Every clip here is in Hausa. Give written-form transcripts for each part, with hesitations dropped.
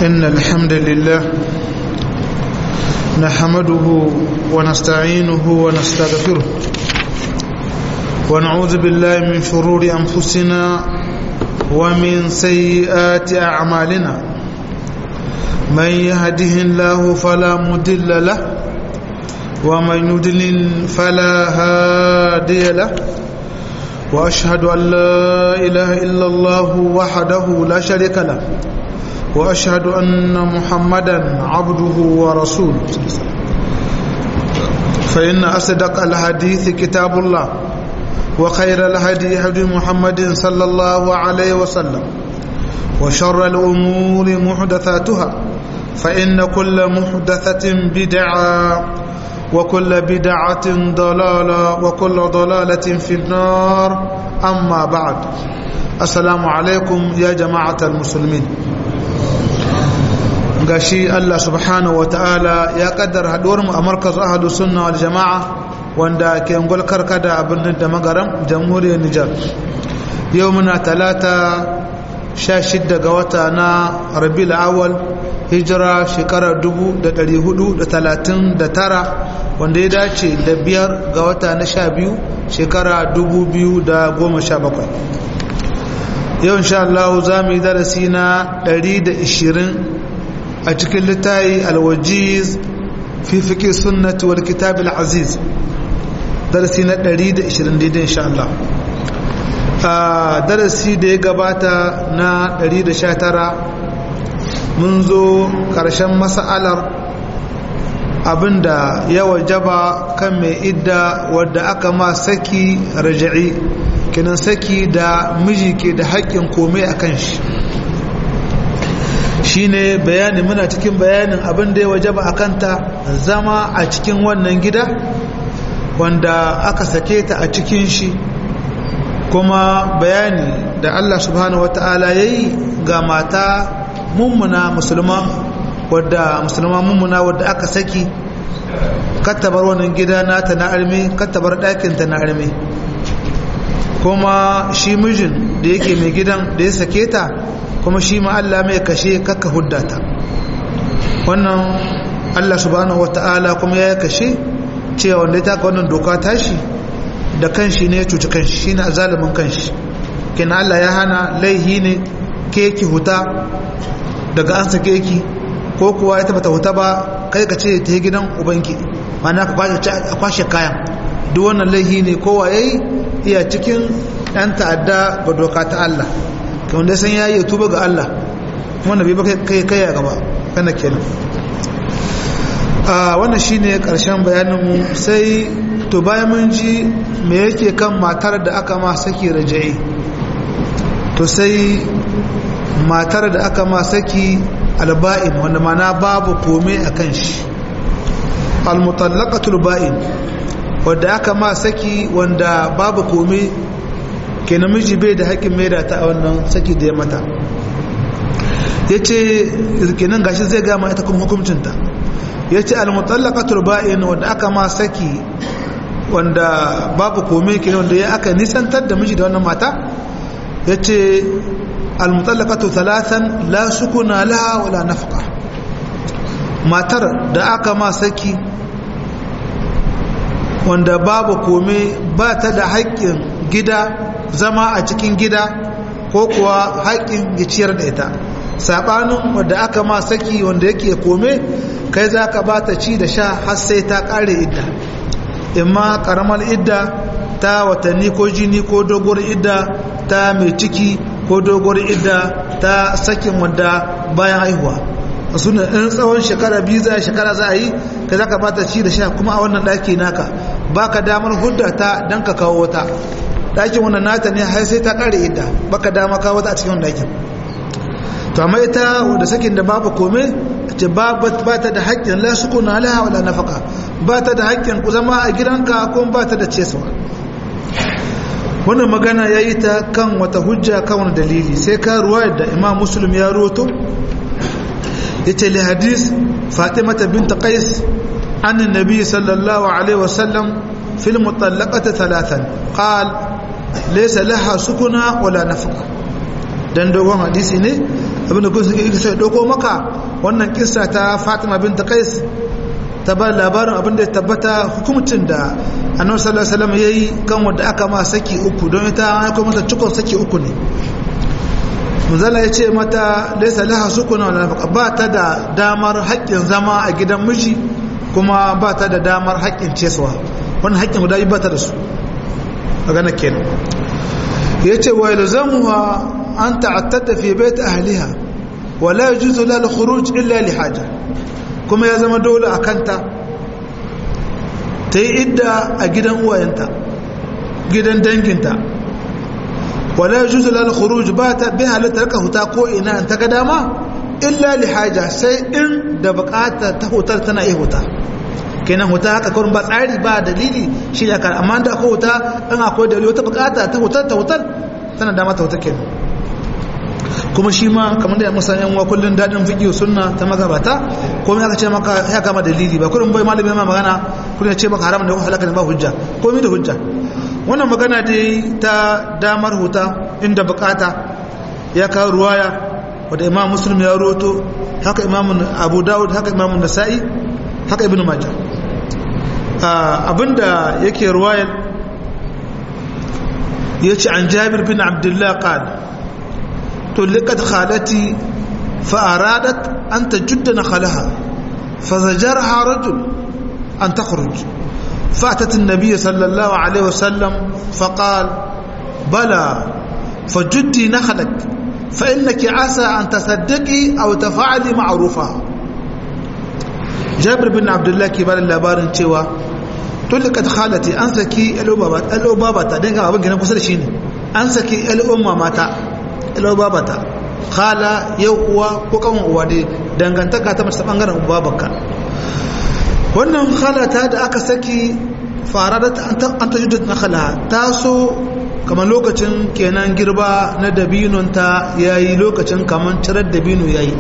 إن الحمد لله نحمده ونستعينه ونستغفره ونعوذ بالله من شرور أنفسنا ومن سيئات أعمالنا من يهده الله فلا مضل له ومن يضلل فلا هادي له وأشهد أن لا إله إلا الله وحده لا شريك له وأشهد أن محمدا عبده ورسوله فإن أصدق الحديث كتاب الله وخير الهدي هدي محمد صلى الله عليه وسلم وشر الأمور محدثاتها فإن كل محدثة بدعة وكل بدعة ضلالة وكل ضلالة في النار أما بعد السلام عليكم يا جماعة المسلمين gashi Allah subhanahu wa ta'ala ya kaddara haduwar mu a markaz ahlus sunna wal jama'a wanda ke ngol karkada a birnin da magaram jamhuriyar Nijar yau muna talata 16 ga wata na Rabiul Awwal hijira shekarar 1439 wanda ya dace da 5 ga wata na 12 shekara 2017 yau insha Allah za mu yi darasi na 120 a cikin littafi alwajiz fi fiqh sunnati wal kitab al aziz darasi na 120 daidai insha Allah a darasi da ya gabata na 119 mun zo karshen mas'alar abinda ya wajaba kan mai idda wadda aka ma saki raj'i kinan saki da miji ke da haƙƙin komai akan shi shine bayani muna cikin bayanin abin da ya wajaba a kanta zama a cikin wannan gida wanda aka sake ta a cikin shi kuma bayani da Allah subhanahu wata'ala ya yi ga mata mummuna musulma wadda aka saki kattabar wannan gida nata na arme kattabar ɗakinta na arme kuma shi mijin da yake mai gidan da ya sake ta kuma shi ma Allah mai kashe kakka huddata wannan Allah subhanahu wata'ala kuma ya kashe cewa wanda ya taka wannan doka tashi da kanshi ne ya cuci kanshi shi ne azalimin kanshi kina Allah ya hana laihi ne keki huta daga an sake ki ko kuwa ya tabbata huta ba kai ka ce ta yi gidan ubanki mana ka kwashe kayan duk wannan laihi ne kowa ya yi iya cikin ɗan ta'adda ga doka ta Allah wanda san ya yi tuba ga Allah wanda bai baka kai a gaba kana kenan wannan shine karshen bayaninmu sai to bayan mun ji me yake kan matar da aka ma saki raja'i to sai matar da aka ma saki alba'in wanda mana babu komai akan shi almutallaqatul ba'in wanda aka ma saki wanda babu komai ke namiji bai da haƙƙin mai da ta a wannan saki da ya mata ya ce kenan gashi zai gama ita kuma hukuncinta ya ce almutallaqatul ba'in wanda aka ma saki wanda babu komai kenan wanda ya aka nisantar da miji da wannan mata ya ce almutallaqatu thalathan la sukuna laha wala nafqa matar da aka ma saki wanda babu komai ba ta da haƙƙin gida zama a cikin gida ko kuwa haƙƙin ya ciyar da ita saɓanin wanda aka ma saki wanda yake kome kai za ka ba ta ci da sha har sai ta ƙare idda imma ƙaramar idda ta watanni ko jini ko doguwar idda ta mai ciki ko doguwar idda ta sakin wanda bayan haihuwa suna in tsawon shekara biyu shekara za a yi kai za ka ba ta ci da sha kuma a wannan ɗaki naka ba ka damar hudda ta don ka kawo wata ɗakin wannan nata ne har sai ta ƙare idda baka dama kawo ta a cikin ɗakin to amma ita wanda sakin da babu kome ce ba ta da haƙƙin la sukuna laha wala nafaka ba ta da haƙƙin ku zama a gidanka ko ba ta da cesawa wannan magana ya yi ta kan wata hujja kan wani dalili sai ka ruwa da Imam Muslim ya roto yace li hadis Fatima bint Qais an annabi sallallahu alaihi wasallam fil mutallaqati thalathan qala laysa laha sukuna wala nafqa dan dogon hadisi ne abinda kun suke sai doko maka wannan kissa ta Fatima bint Qais ta ba labarin abinda ya tabbata hukumcin da Annabi sallallahu alaihi wasallam yayi kan wanda aka ma saki uku don ita an aika mata cikon saki uku ne manzala ya ce mata laysa laha sukuna wala nafaqa ba ta da damar haƙƙin zama a gidan miji kuma ba ta da damar haƙƙin cesuwa wannan haƙƙin guda ba ta da su magana kenan yace wa yalzamuha an ta'attata fi bayt ahliha wa la yajuzu lha al-khuruj illa li haja kuma ya zama dole akanta ta yi idda a gidan uwayenta gidan danginta wa la yajuzu lha al-khuruj ba ta bi halatta ka huta ko ina an ta ga dama illa li haja sai in da bukata ta hutar tana iya huta kenan huta haka kawai ba tsari ba dalili shi ya kar amma da akwai huta in akwai dalili wata bukata ta hutar tana dama ta hutar kenan kuma shi ma kamar da musa yan wa kullun dadin fiqh sunna ta magabata komai aka ce maka ya kama dalili ba kullun bai malami ma magana kullun ya ce maka haram da halaka ne ba hujja komai da hujja wannan magana dai ta damar huta inda bukata ya kawo ruwaya wanda imam muslim ya roto haka imam abu dawud haka imam nasa'i haka ibnu majah abinda yake ruwayar yace an jabir bin abdullah qala tuliqat khalati fa aradat an tajudda nakhalaha fazajarha rajul an takhruj فأتت النبي صلى الله عليه وسلم فقال بلى فجدي نخلك فإنك عسى أن تصدقي أو تفعلي معروفا جابر بن عبد الله كبار اللابارن تيوا tulikat khalati an saki al'ubabata dan ga abin gina kusa da shi ne an saki al'umma mata al'ubabata khala yau uwa ko kan uwa dai dangantaka ta mace bangaren ubabanka wannan khalata da aka saki faradat an tajuddat nakhala taso kamar lokacin kenan girba na dabinon ta yayi lokacin kaman cirar dabino yayi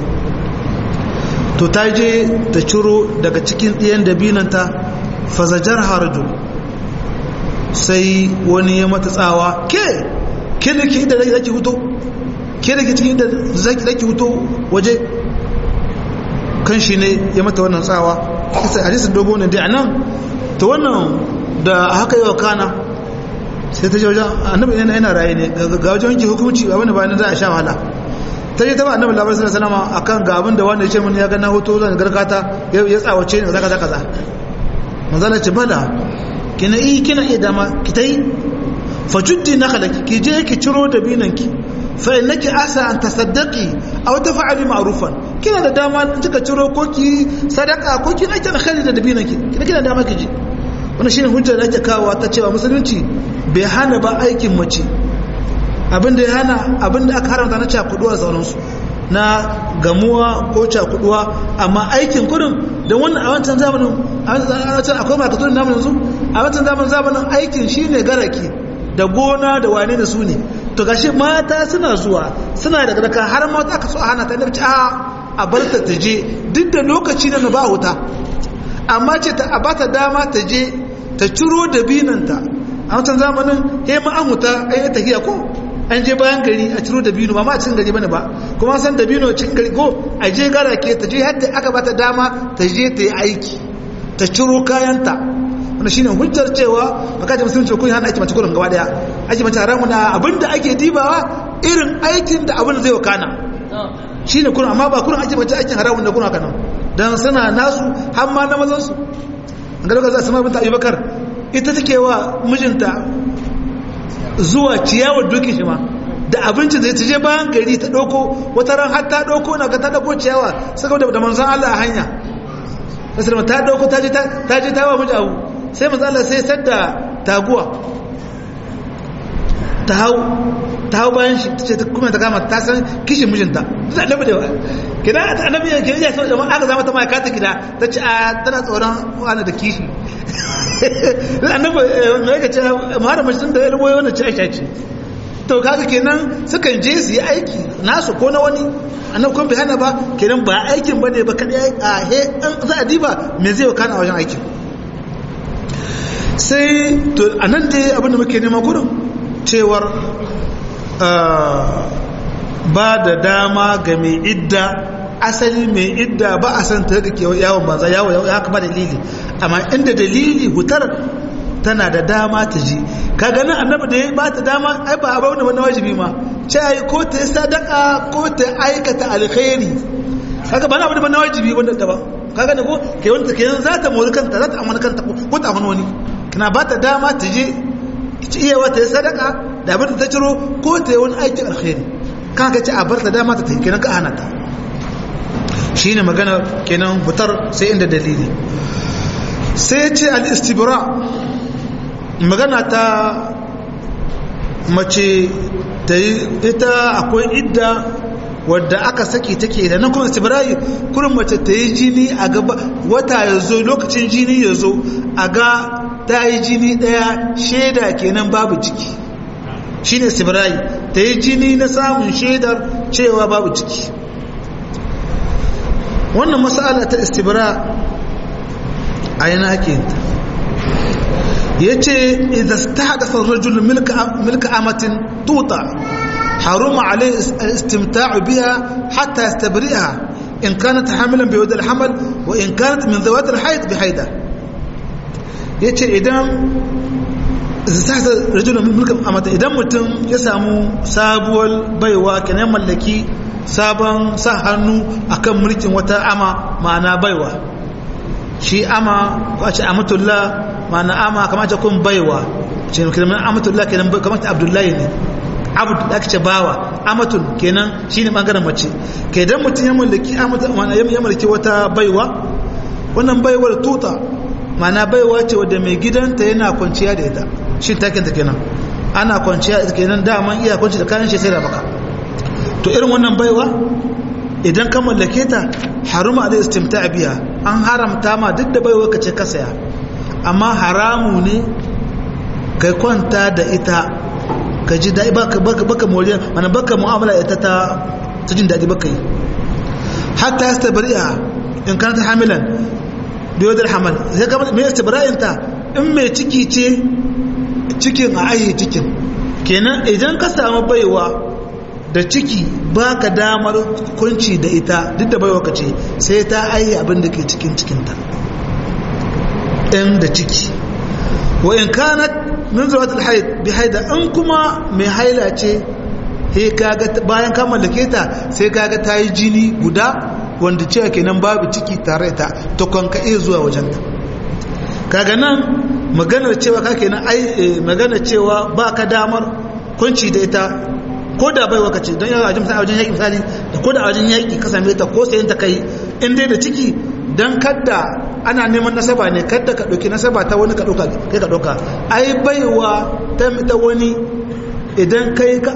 to ta je ta ciro daga cikin ɗiyan dabinon ta fazajar harjul sai wani ya mata tsawa ke da ke da zaki huto ke da ke cikin da zaki huto waje kan shi ne ya mata wannan tsawa kisa hadisin dogo ne dai anan to wannan da haka yi wa kana sai ta je wajen annabi yana raye ne ga wajen yanke hukunci ba wani bayan za a sha wahala ta je ta ba annabi labarin sallallahu alaihi wasallam akan ga abin da wanda ya ce mun ya ga na hoto zan garkata ya tsawace ne kaza kaza manzala ce bala kina iya dama ki ta yi fajuddi na halaki ki je ki ciro da binanki fa innaki asa an tasaddaqi aw taf'ali ma'rufan kina da dama kika ciro ko ki sadaka ko ki nake alkhairi da binanki kina dama ki je wannan shine hujjar da ake kawo ta cewa musulunci bai hana ba aikin mace abinda ya hana abinda aka haramta na cakuduwa sauransu na gamuwa ko cakuduwa amma aikin kudin da wannan a wancan zamanin akwai makatun namun yanzu a wancan zamanin aikin shine garaki da gona da wane da su ne to gashi mata suna zuwa suna daga daga har mata aka so a hana ta da a bar ta je duk da lokaci na ba wuta amma ce ta bata dama ta je ta ciro da binanta a wancan zamanin he ma an wuta ai tahiya ko an je bayan gari a ciro da bino ba ma cikin gari bane ba kuma san da bino cikin gari ko a je gara ke ta je hadda aka bata dama ta je ta yi aiki ta ciro kayanta wannan shine hujjar cewa baka ji musulunci ko hana aiki mace kurin gaba daya aiki mace haramu na abinda ake dibawa irin aikin da abin zai wakana shine kurin amma ba kurin aiki mace aikin haramun da kurin haka nan dan suna nasu har ma na mazan su an ga lokacin Asma bint Abubakar ita take wa mijinta zuwa ciyawar dokin shi ma da abinci zai ta je bayan gari ta ɗauko wata ran har ta ɗauko na ga ta ɗauko ciyawa saka da manzan Allah a hanya musulman ta ɗauko ta je ta wa miji abu sai manzan Allah sai sadda taguwa ta hau bayan shi ta ce kuma ta kama ta san kishin mijinta ta annabi da kina annabi ya ke iya sau da aka zama ta ma'aikata gida ta ce a tana tsoron wani da kishi annabi mai ga ce mara majalisun da ya rubo wani ce ce to kaga kenan sukan je su yi aiki nasu ko na wani annabi kuma bai hana ba kenan ba aikin ba ne ba kadai a he an za a diba me zai wakana a wajen aikin sai to anan dai abinda muke nema gurin cewar ba da dama ga mai idda asali mai idda ba a san ta ke yawon banza yawon ya kama dalili amma inda dalili hutar tana da dama ta ji ka ganin annabi da ya ba ta dama ai ba abu da na wajibi ma ce ai ko ta yi sadaka ko ta aikata alkhairi kaga ba na abu da na wajibi wanda ta ba ka gane ko ke wanda ke za ta mori kanta za ta amana kanta ko ta amana wani kana ba ta dama ta je iya wata yi sadaka da abin da ta ciro ko ta yi wani aikin alkhairi kan ka ce a bar ta dama ta kenan ka hana ta shine magana kenan fitar sai inda dalili sai ce al-istibra magana ta mace ta yi ita akwai idda wadda aka saki take da nan kuma istibra'i kurin mace ta yi jini a gaba wata ya zo lokacin jini ya zo a ga ta yi jini daya shaida kenan babu ciki shine istibra'i ta yi jini na samun shaidar cewa babu ciki wannan mas'ala ta istibra a yana ake yin ta ya ce idan ta haɗasa rajul milka amatin tuta haruma alai istimta'u biya hatta yastabri'a in kanat hamilan bi wadal hamal wa in kanat min zawat al haid bi haida yace idan ta haɗasa rajul milka amatin idan mutum ya samu sabuwar baiwa kenan mallaki sabon sa hannu akan mulkin wata ama ma'ana baiwa shi ama ko a ce amatullah ma'ana ama kamar ce kun baiwa ce kalmar amatullah kenan kamar ta abdullahi ne abd da ake ce bawa amatul kenan shine bangaren mace ke dan mutun ya mallaki ma'ana ya mallaki wata baiwa wannan baiwar tuta ma'ana baiwa ce wadda mai gidanta yana kwanciya da ita shi takin ta kenan ana kwanciya da ita kenan daman iya kwanci da kayan shi sai da baka to irin wannan baiwa idan ka mallake ta haruma alai istimta' biya an haramta ma duk da baiwa ka ce ka saya amma haramu ne kai kwanta da ita ka ji daɗi baka moriya mana baka mu'amala ita ta jin daɗi baka yi hatta ya stabari'a in kana ta hamilan biyo da hamal sai ka mai istibra'in ta in mai ciki ce cikin a aihe cikin kenan idan ka samu baiwa da ciki ba ka damar kunci da ita duk da baiwa ka ce sai ta aihe abin da ke cikin cikinta ɗin da ciki wa in kanat min zuwatul haid bi haida in kuma mai haila ce he kaga bayan ka mallake ta sai kaga ta yi jini guda wanda cewa kenan babu ciki tare ta to kan ka iya zuwa wajen ta kaga nan maganar cewa ka kenan ai maganar cewa ba ka damar kunci da ita ko da bai wakace don yawa a wajen yaƙi misali da ko da a wajen yaƙi ka same ta ko sayin ta kai in dai da ciki don kadda ana neman nasaba ne kadda ka ɗauki nasaba ta wani ka ɗauka ai baiwa ta wani idan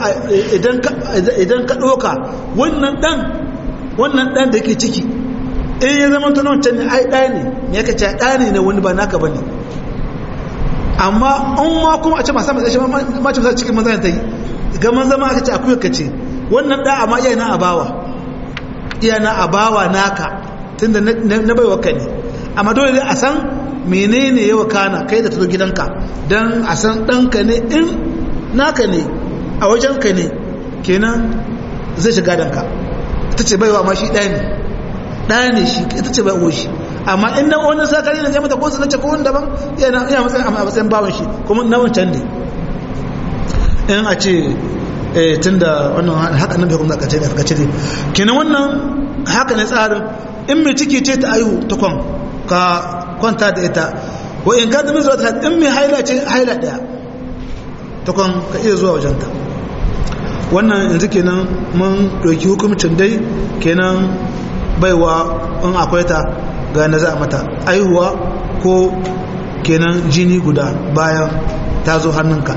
ka ɗauka wannan ɗan da ke ciki in ya zama tunan can ne ai ɗaya ne ya ka ce ɗaya ne na wani ba naka ba ne amma an ma kuma a ce masu matsashi ma ce masu cikin manzana ta yi gaman zama aka ce akuyar ka ce wannan da amma iya na abawa naka tunda na baiwa ka ne amma dole dai a san menene yawa kana kai da tazo gidanka don a san ɗanka ne in naka ne a wajenka ne kenan zai shiga danka ita ce baiwa ma shi ɗaya ne shi ita ce baiwa shi amma in na wani sakari na jami'a ko su na ce ko wani daban yana matsayin bawan shi kuma na wancan ne in a ce tun da wannan haka nan bai kuma zaka ce da ce ne kenan wannan haka ne tsarin in mai ciki ce ta aihu ta ka kwanta da ita wa in ka zama zuwa ta in mai haila ce haila daya ta ka iya zuwa wajenta wannan yanzu kenan mun ɗauki hukumcin dai kenan baiwa in akwai ta ga na za a mata aihuwa ko kenan jini guda bayan ta zo hannunka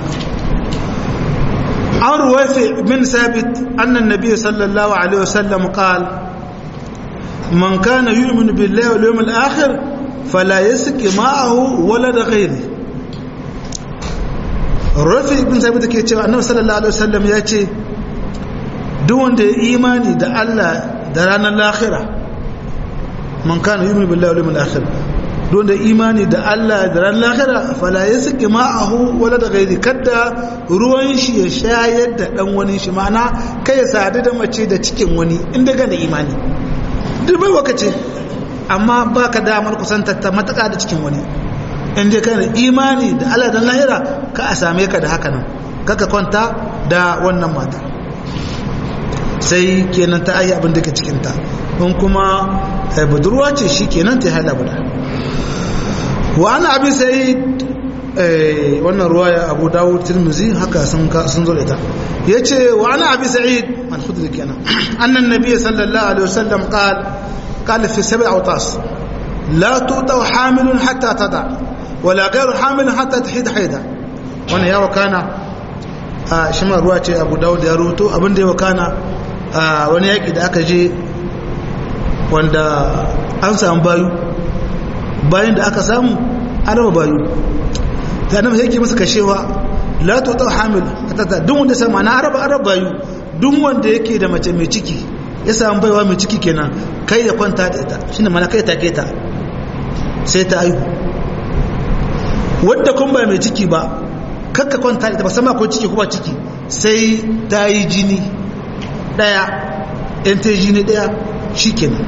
عن روافع بن ثابت أن النبي صلى الله عليه وسلم قال من كان يؤمن بالله واليوم الآخر فلا يسقي معه ولد غيره روافع بن ثابت ke cewa annabi sallallahu alaihi wasallam ya ce duk wanda ya imani da Allah da ranar lahira man kana yu'minu billahi wal yawmil akhir don da imani da Allah da ran lahira fala yasqi ma'ahu wala da gairi kada ruwan shi ya shayar da dan wani shi ma'ana kai ya sadu da mace da cikin wani inda ga da imani duk bai wakace amma baka damar kusantar ta mataka da cikin wani inda kana imani da Allah da lahira ka a same ka da haka nan kaka kwanta da wannan mata sai kenan ta ayi abin da ke cikin ta in kuma budurwa ce shi kenan ta hada guda wa ana abi sa'id wannan ruwaya Abu Dawud Tirmidhi haka sun zo da ita yace wa ana abi sa'id al-khudri kenan annan nabiy sallallahu alaihi wasallam qala fi sab'i awtas la tu'ta hamilun hatta tada wala ghayru hamilun hatta tahid haida wannan ya wakana shi ma ruwa ce Abu Dawud ya rubuto abinda ya wakana wani yaki da aka je wanda an samu bayan da aka samu an raba bayu ta nan yake masa kashewa la to ta hamil ta duk wanda sai mana araba bayu duk wanda yake da mace mai ciki ya samu baiwa mai ciki kenan kai ya kwanta da ita shine mana kai take ta sai ta aihu wanda kun ba mai ciki ba kakka kwanta da ita ba sama ko ciki ko ba ciki sai ta yi jini daya in ta yi jini daya shikenan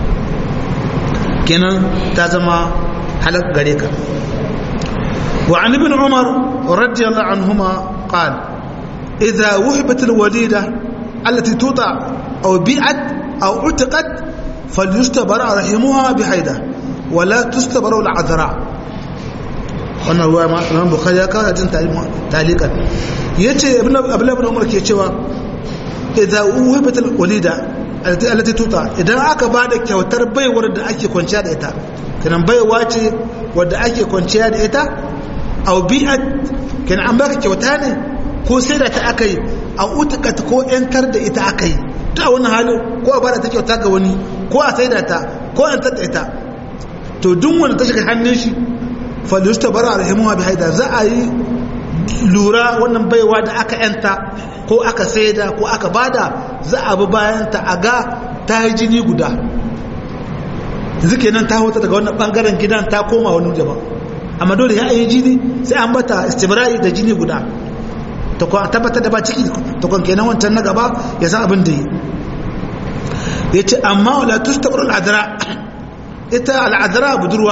kenan ta zama halak gare ka wa an ibn umar radiyallahu anhuma qala idha wuhibat alwalida allati tuta aw bi'at aw utiqat falyustabara rahimuha bihayda wa la tustabara al'adra wannan ruwa ma Imam Bukhari ya kawo jin talikan yace ibn abdullah ibn umar ke cewa idha wuhibat alwalida allati tuta idan aka bada kyautar baiwar da ake kwanciya da ita kenan baiwa ce wadda ake kwanciya da ita aw bi'at kenan an baka kyauta ne ko sai da ta akai a utqat ko yantar da ita akai ta wannan halin ko a bada ta kyauta ga wani ko a saida ta ko an tada ita to duk wanda ta shiga hannun shi falyustabara rahimuha bihaida za a yi lura wannan baiwa da aka yanta ko aka saida ko aka bada za a bi bayan ta aga ta yi jini guda nan ta hota daga wannan bangaren gidan ta koma wani jaba amma dole ya yi jini sai an bata istibra'i da jini guda ta tabbatar da ba ciki ta kwan kenan wancan na gaba ya san abin da yi ya ce amma wala tustabar al'adara ita al'adara budurwa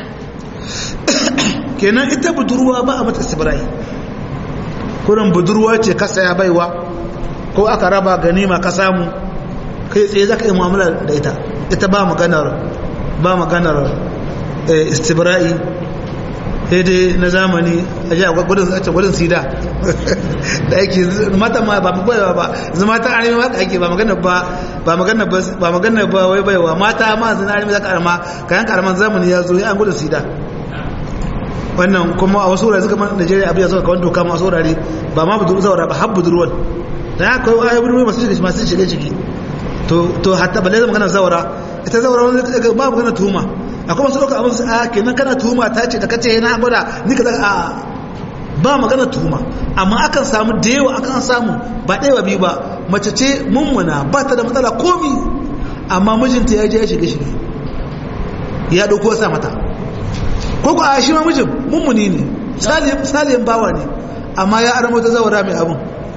kenan ita budurwa ba a mata istibra'i kurin budurwa ce ka saya baiwa ko aka raba ganima ka samu kai tsaye za ka yi mu'amala da ita ba maganar istibra'i dai na zamani a ji a gudun sida da ake mata ma ba baiwa ba zama ta arimi ma ake ba maganar ba wai baiwa mata ma zina arimi za ka arama kayan karaman zamani ya zo an gudun sida wannan kuma a wasu wurare suka man Najeriya abu ya zo kawai doka masu wurare ba ma zaura ba har budurwan da ya kawai ayi budurwa masu shige ciki to hatta balle zama magana zaura ita zaura wani ba magana tuhuma akwai wasu ɗauka abin su a kenan kana tuhuma ta ce da kace yana gwada ni ka a ba magana tuhuma amma akan samu da yawa akan samu ba ɗaya ba biyu ba mace ce mummuna ba ta da matsala komi amma mijinta ya je ya shige shige ya ɗauko sa mata ko ko a shi ma mijin mummuni ne salihin bawa ne amma ya aramo ta zaura mai abin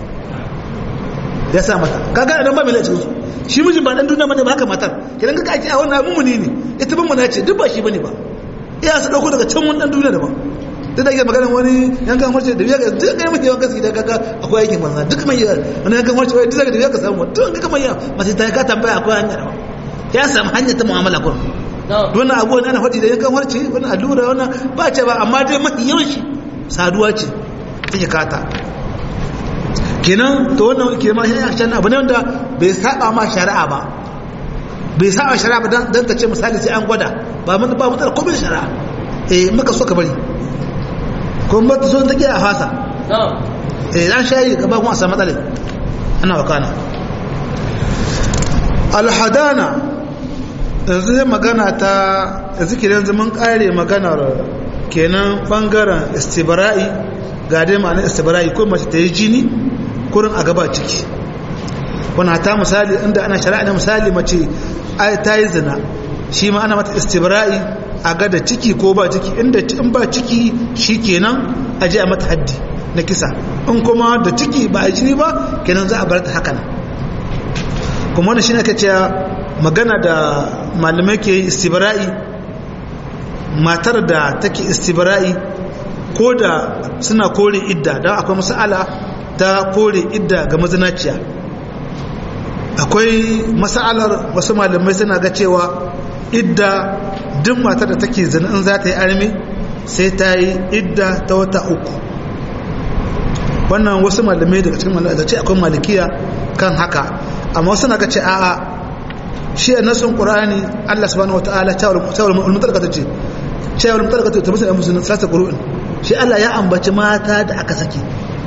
ya sa mata kaga idan ba mai lacin su shi mijin ba dan duniya bane ba haka matar kidan kaga ake a wannan mummuni ne ita mummuna ce duk ba shi bane ba iya su dauko daga can wani dan duniya daban duk da yake maganar wani yankan harce da biya ga duk ga mutum yankan su da kaga akwai aikin banza duk mai wani yankan harce wai duk da biya ka samu duk ga mai mace ta ka tambaya akwai hanya daban ya samu hanya ta mu'amala kun wannan abu ne ana faɗi da yankan harce wannan allura wannan ba ce ba amma dai mafi yawan shi saduwa ce take kata kenan to wannan ke ma shi action abu ne wanda bai saba ma shari'a ba bai saba shari'a ba dan ka ce misali sai an gwada ba mun ba mutar komai shari'a maka so ka bari ko ba ta so ta ke a fasa dan shayi ka ba mu a samu matsala ana wakana alhadana yanzu zai magana ta zikirin zaman kare maganar kenan bangaren istibra'i ga dai ma'anar istibra'i ko mace ta yi jini kurin a gaba ciki wani hata misali inda ana shari'a da misali mace ta yi zina shi ma ana mata istibra'i a ga da ciki ko ba ciki, in ba ciki shi kenan a je a mata haddi na kisa, in kuma da ciki ba a jini ba kenan za a bar ta haka nan. kuma wani shi ne aka ce magana da malamai ke istibra'i, matar da take istibra'i ko da suna kore idda, don akwai mas'ala ta kore idda ga mazinaciya. akwai mas'alar wasu malamai suna ga cewa idda duk matar da take zina in za ta yi armi sai ta yi idda ta wata 3. wannan wasu malamai daga cikin malamai da ce akwai malikiya kan haka, amma wasu na ga ce a'a, shi a nasun qur'ani Allah subhanahu wataala tawul mutalaqata ce cewa mutalaqata ta musu musulun sata qur'an, shi Allah ya ambaci mata da aka saki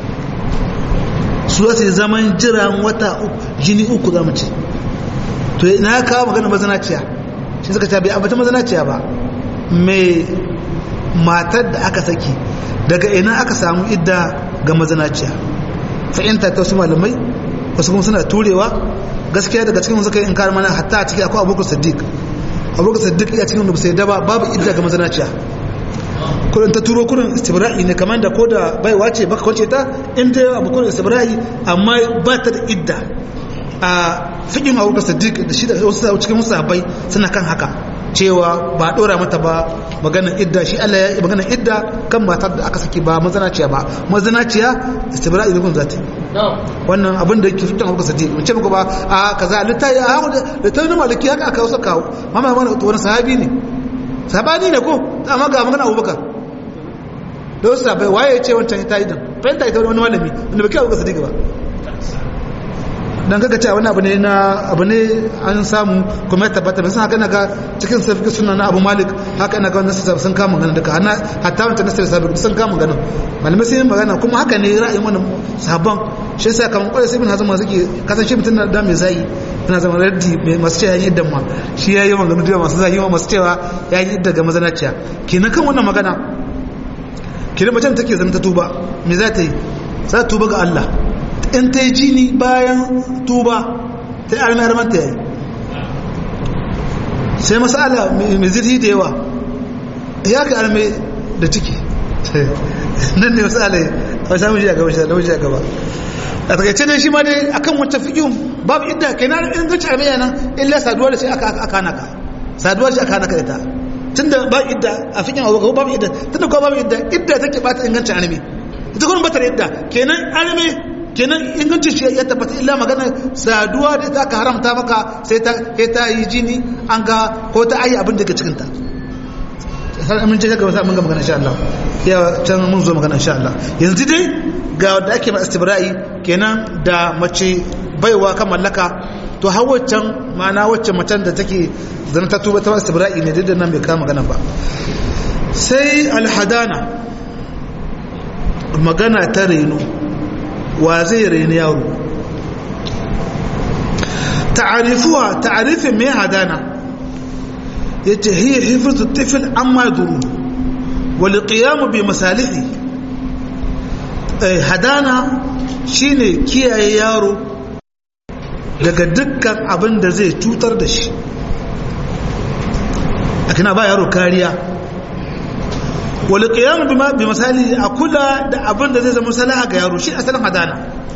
su zasu zaman jiran wata 3 jini 3 zamu ce. to ina kawo magana mazanaciya, shi suka ce bai ambaci mazanaciya ba, mai matar da aka saki daga ina aka samu idda ga mazanaciya. fa'inta ta wasu malamai, wasu kuma suna turewa. gaskiya daga cikin suka yi in kar mana hatta a ciki akwai Abubakar Siddiq ya cikin wanda ba sai daba babu idda ga mazanaciya. kurin ta turo kurin istibra'i ne, kamar da ko da baiwa ce baka kwance ta in ta abu kurin istibra'i amma ba ta da idda. a fikin Abubakar Siddiq da shi da wasu cikin sahabbai suna kan haka cewa ba dora mata ba maganar idda, shi Allah ya yi maganar idda kan matar da aka saki ba mazanaciya ba. mazanaciya istibra'i ne kun zata wannan abin da yake fitin Abubakar Siddiq mun ce muku ba a kaza littayi a littayi na maliki haka aka wasu kawo mama wani sahabi ne ko amma ga magana Abubakar da wasu sahabbai waye ya ce wancan ta yi dan fahimta ita wani malami wanda bai kai Abubakar Siddiq ba. dan kaga cewa wani abu ne an samu kuma ya tabbata mai sun haka naga cikin safiƙi suna na Abu Malik, haka naga wannan sun kama magana duka hatta wancan nasir sabiq sun kama magana malamai sun yi magana, kuma haka ne ra'ayin wannan sahabban. shi yasa kamar kwarai sai bin hazama suke kasance mutum da mai zai yana zama raddi masu cewa yayin iddan ma shi yayi magana da masu zai masu cewa yayin idda ga mazanaciya. kenan kan wannan magana kenan macen take zan ta tuba, me za ta yi? za ta tuba ga Allah. in ta yi jini bayan tuba ta yi armi armanta ya yi. sai masala mai zirhi da yawa ya ka armi da ciki nan ne masala a samun shi a gaba a takaice ne shi ma dai akan wata fiƙin babu idda kai na inganci armi yana illa saduwa da shi aka naka saduwa da shi aka naka ita tun da ba idda a fiƙin abu babu idda tun da kuwa babu idda take ba ta ingancin armi, ita kuma ba ta idda kenan armi kenan ingancin shi ya tabbata illa magana saduwa da ta ka haramta maka sai ta yi jini an ga ko ta ayi abin da ke cikinta. sai mun je ga mun ga magana insha Allah, ya can mun zo magana insha Allah. yanzu dai ga wanda ake ma istibra'i kenan da mace baiwa kan mallaka, to har waccan ma'ana wacce macen da take zan ta tuba ta istibra'i ne da nan bai kama magana ba. sai alhadana magana ta reno, wa zai reni yaro? ta'arifin mai hadana yace hiya hifzu tifl amma yaduru wal qiyam bi masalihi. hadana shine kiyaye yaro daga dukkan abin da zai cutar da shi, akina ba yaro kariya. wal qiyam bi masalihi, a kula da abin da zai zama salaha ga yaro, shi asalin hadana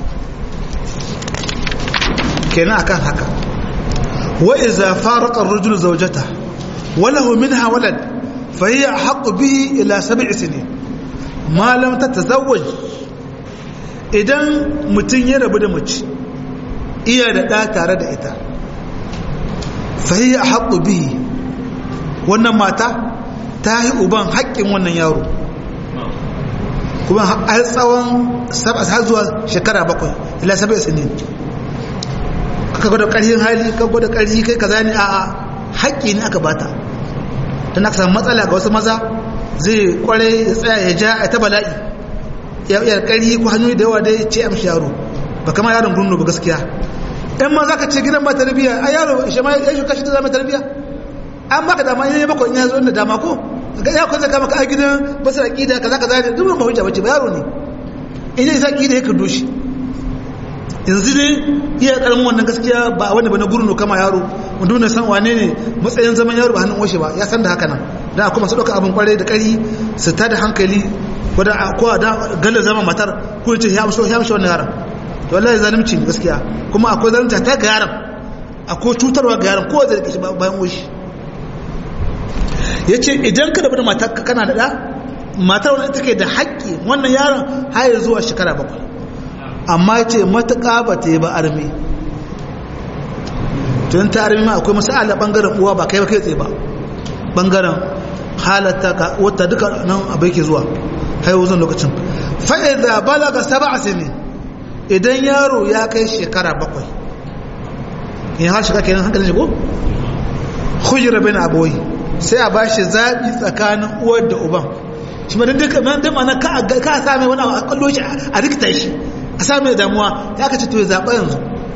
kenan. akan haka wa iza faraqa ar-rajulu zawjata wa lahu minha walad fa hiya ahqqu bihi ila 7 sinin ma lam tatazawwaj. idan mutun ya rabu da mace iya da da tare da ita, fa hiya ahqqu bihi, wannan mata ta yi uban haƙƙin wannan yaro, kuma har tsawon har zuwa shekara 7 ila 7 sinin. ka gwada ƙarfin hali, ka gwada ƙarfi kai kaza ne, a'a haƙƙi ne aka bata. don aka samu matsala ga wasu maza zai kware ya tsaya ya ja a ta bala'i, ya ƙarfi ko hanyoyi da yawa dai ce amshi yaro ba kama yaron gurnu ba gaskiya. in ma za ka ce gidan ba tarbiyya a yaro shi ma ya shi kashi ta zama tarbiyya, an baka dama in yi bako in ya zo da dama ko ya kwanza kama ka a gidan basu aƙida kaza kaza ne, duk ba hujja bace ba yaro ne, in yi sa aƙida ya kando shi. yanzu ne iya karamin wannan gaskiya ba wanda ba na gurnu kama yaro wanda ne san wane ne matsayin zaman yaro ba hannun washe ba, ya san da haka nan da kuma su ɗauka abin kwarai da ƙari su ta da hankali ko da galla zama matar ko ce ya amsho wannan yaron to wallahi zalunci ne gaskiya kuma akwai zalunci ta ga yaron akwai cutarwa ga yaron ko da shi bayan wushi yace idan ka rabu da matar ka kana da da matar wannan take da haƙƙi wannan yaron har zuwa shekara 7 amma yace matuƙa ba ta yi ba armi tun ta armi ma akwai masala bangaren uwa ba kai ba kai tsaye ba bangaren halatta ka wata duka nan abai ke zuwa haihu lokacin fa'iza balaga 7 sinin idan yaro ya kai shekara 7 in har shiga kenan hankalin shi ko khujra bin aboyi sai a bashi zabi tsakanin uwar da uban shi ma duka man da mana ka sa mai wani a kallo shi a rikita shi a sa mai damuwa ya kace to ya zaba yanzu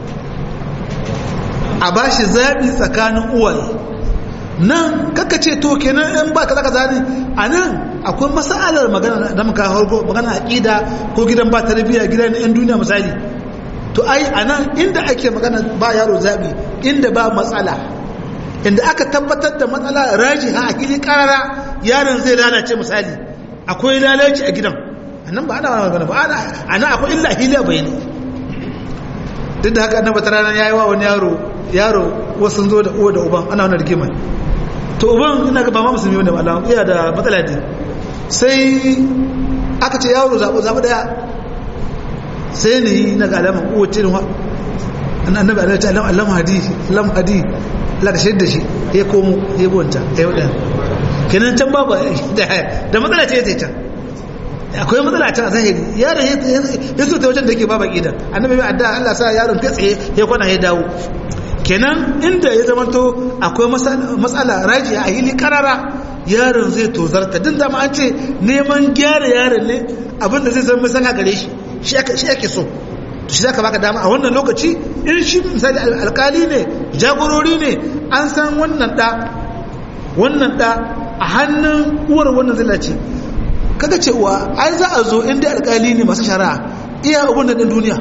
a bashi zabi tsakanin uwaye nan kaka ce to kenan in ba kaza kaza ne anan akwai masalar magana da muka harko magana aqida ko gidan ba tarbiyya gidan ɗan duniya misali to ai anan inda ake magana ba yaro zabi inda ba matsala inda aka tabbatar da matsala rajiha a gidi karara yaron zai lalace misali akwai lalaci a gidan anan ba ana magana ba ana akwai illa hila bayani duk da haka annabi tarana yayi wa wani yaro wasu zo da uwa da uban ana wani rigima to uban ina ga ba ma musulmi wanda Allah iya da matsala ne sai aka ce yaro zaɓo daya sai ne na ga alaman uwa ce wa annabi Allah ta alam hadi Allah ka shaida shi ya komo ya bonta ya wada kenan can babu da matsala ce ta akwai matsala ta zahiri yaron ya so ta wajen da yake baba gidan annabi bai adda Allah sa yaron ta tsaye ya kwana ya dawo kenan inda ya zamanto akwai matsala raji a hili karara yaron zai tozarta din da an ce neman gyara yaron ne abinda zai zama masana gare shi shi ake so to shi zaka baka dama a wannan lokaci in shi misali alkali ne jagorori ne an san wannan da a hannun uwar wannan zillaci kaga cewa ai za a zo inda alkali ne masu shari'a iya abun nan duniya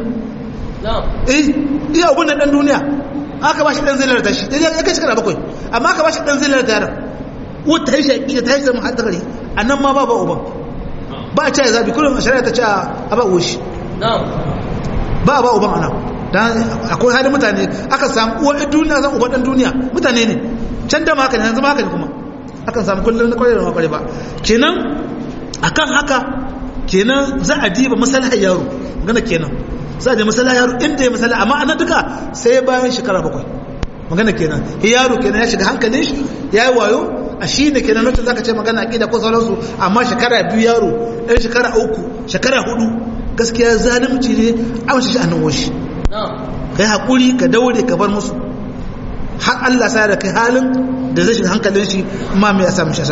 iya abun nan duniya aka ba shi dan zilar da shi ya kai shekara 7 amma aka ba shi dan zilar da yaran wata ta yi ta yi zama har takari annan ma ba uban ba a ce zabi kullum shari'a ta ce a ba uwashi ba uban ana dan akwai halin mutane aka samu uwar duniya zan uban dan duniya mutane ne can da ma haka ne yanzu ma haka ne kuma akan samu kullum na kwarewa kware ba kenan akan haka kenan za a diba masalahar yaro magana kenan za a diba masalahar yaro inda ya masala amma ana duka sai bayan shekara 7 magana kenan yaro kenan ya shiga hankalin shi ya yi wayo a shi ne kenan lokacin zaka ce magana aqida ko sauransu amma shekara 2 yaro ɗan shekara 3 shekara 4 gaskiya zalunci ne amshi shi annan washi kai hakuri ka daure ka bar musu har Allah sai da kai halin da zai shiga hankalin shi ma me ya samu shi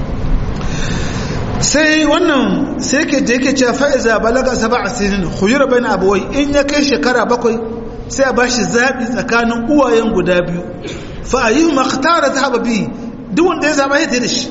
sai wannan sai ke da yake cewa fa'iza balaga 7 sinin khuyira bayna abawai in ya kai shekara 7 sai a bashi zabi tsakanin uwayen guda biyu fa ayyuhuma ikhtara dhahaba bi duk wanda ya zaba yake da shi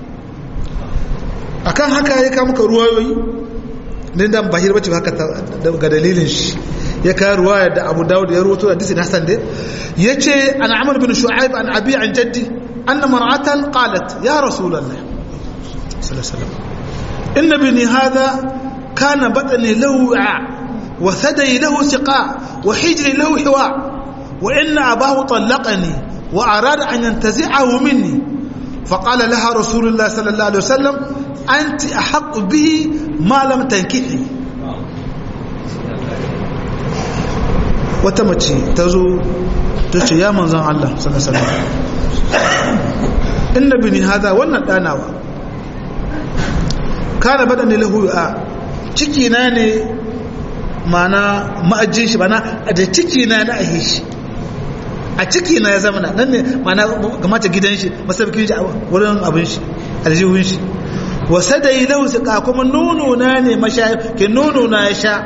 akan haka ya ka muka ruwayoyi din dan bahir bace haka ga dalilin shi ya ka ruwaya da Abu Dawud ya rawaito hadisin Hasan dai yace an Amr bin Shu'aib an abi an jaddi anna mar'atan qalat ya rasulullah صلى الله عليه وسلم إن ابني هذا كان بدني له وعاء وثدي له سقاء وحجري له حواء وإن أباه طلقني وأراد أن ينتزعه مني فقال لها رسول الله صلى الله عليه وسلم أنت أحق به ما لم تنكحي وتمتي تزو تشي يا منزل الله صلى الله عليه وسلم إن ابني هذا ونداناوا kana bada ne lahu a ciki na ne mana ma'ajin shi mana da ciki na na ahe shi a ciki na ya zama nan ne mana gamata gidan shi masaukin shi a wurin abin shi aljihun shi wasa da yi lahu suka kuma nono na ne mashayar ke nono na ya sha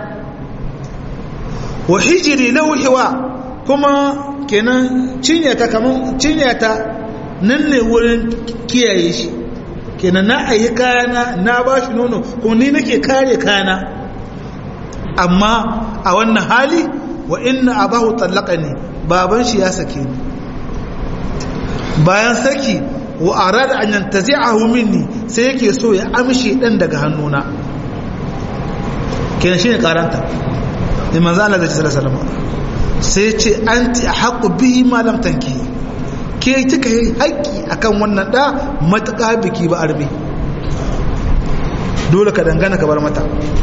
wa hijiri lahu hiwa kuma kenan cinyata kamar cinyata nan ne wurin kiyaye shi kenan na ayi kayana na ba shi nono kuma ni nake kare kayana amma a wannan hali wa inna abahu tallaqani baban shi ya sake ni bayan saki wa arada an yantazi'ahu minni sai yake so ya amshi dan daga hannuna kenan shine karanta ne manzo Allah sallallahu alaihi wasallam sai ce anti ahqqu bihi ma lam tanki ke kika yi haƙi akan wannan da matuƙa biki ba arbi dole ka dangana ka bar mata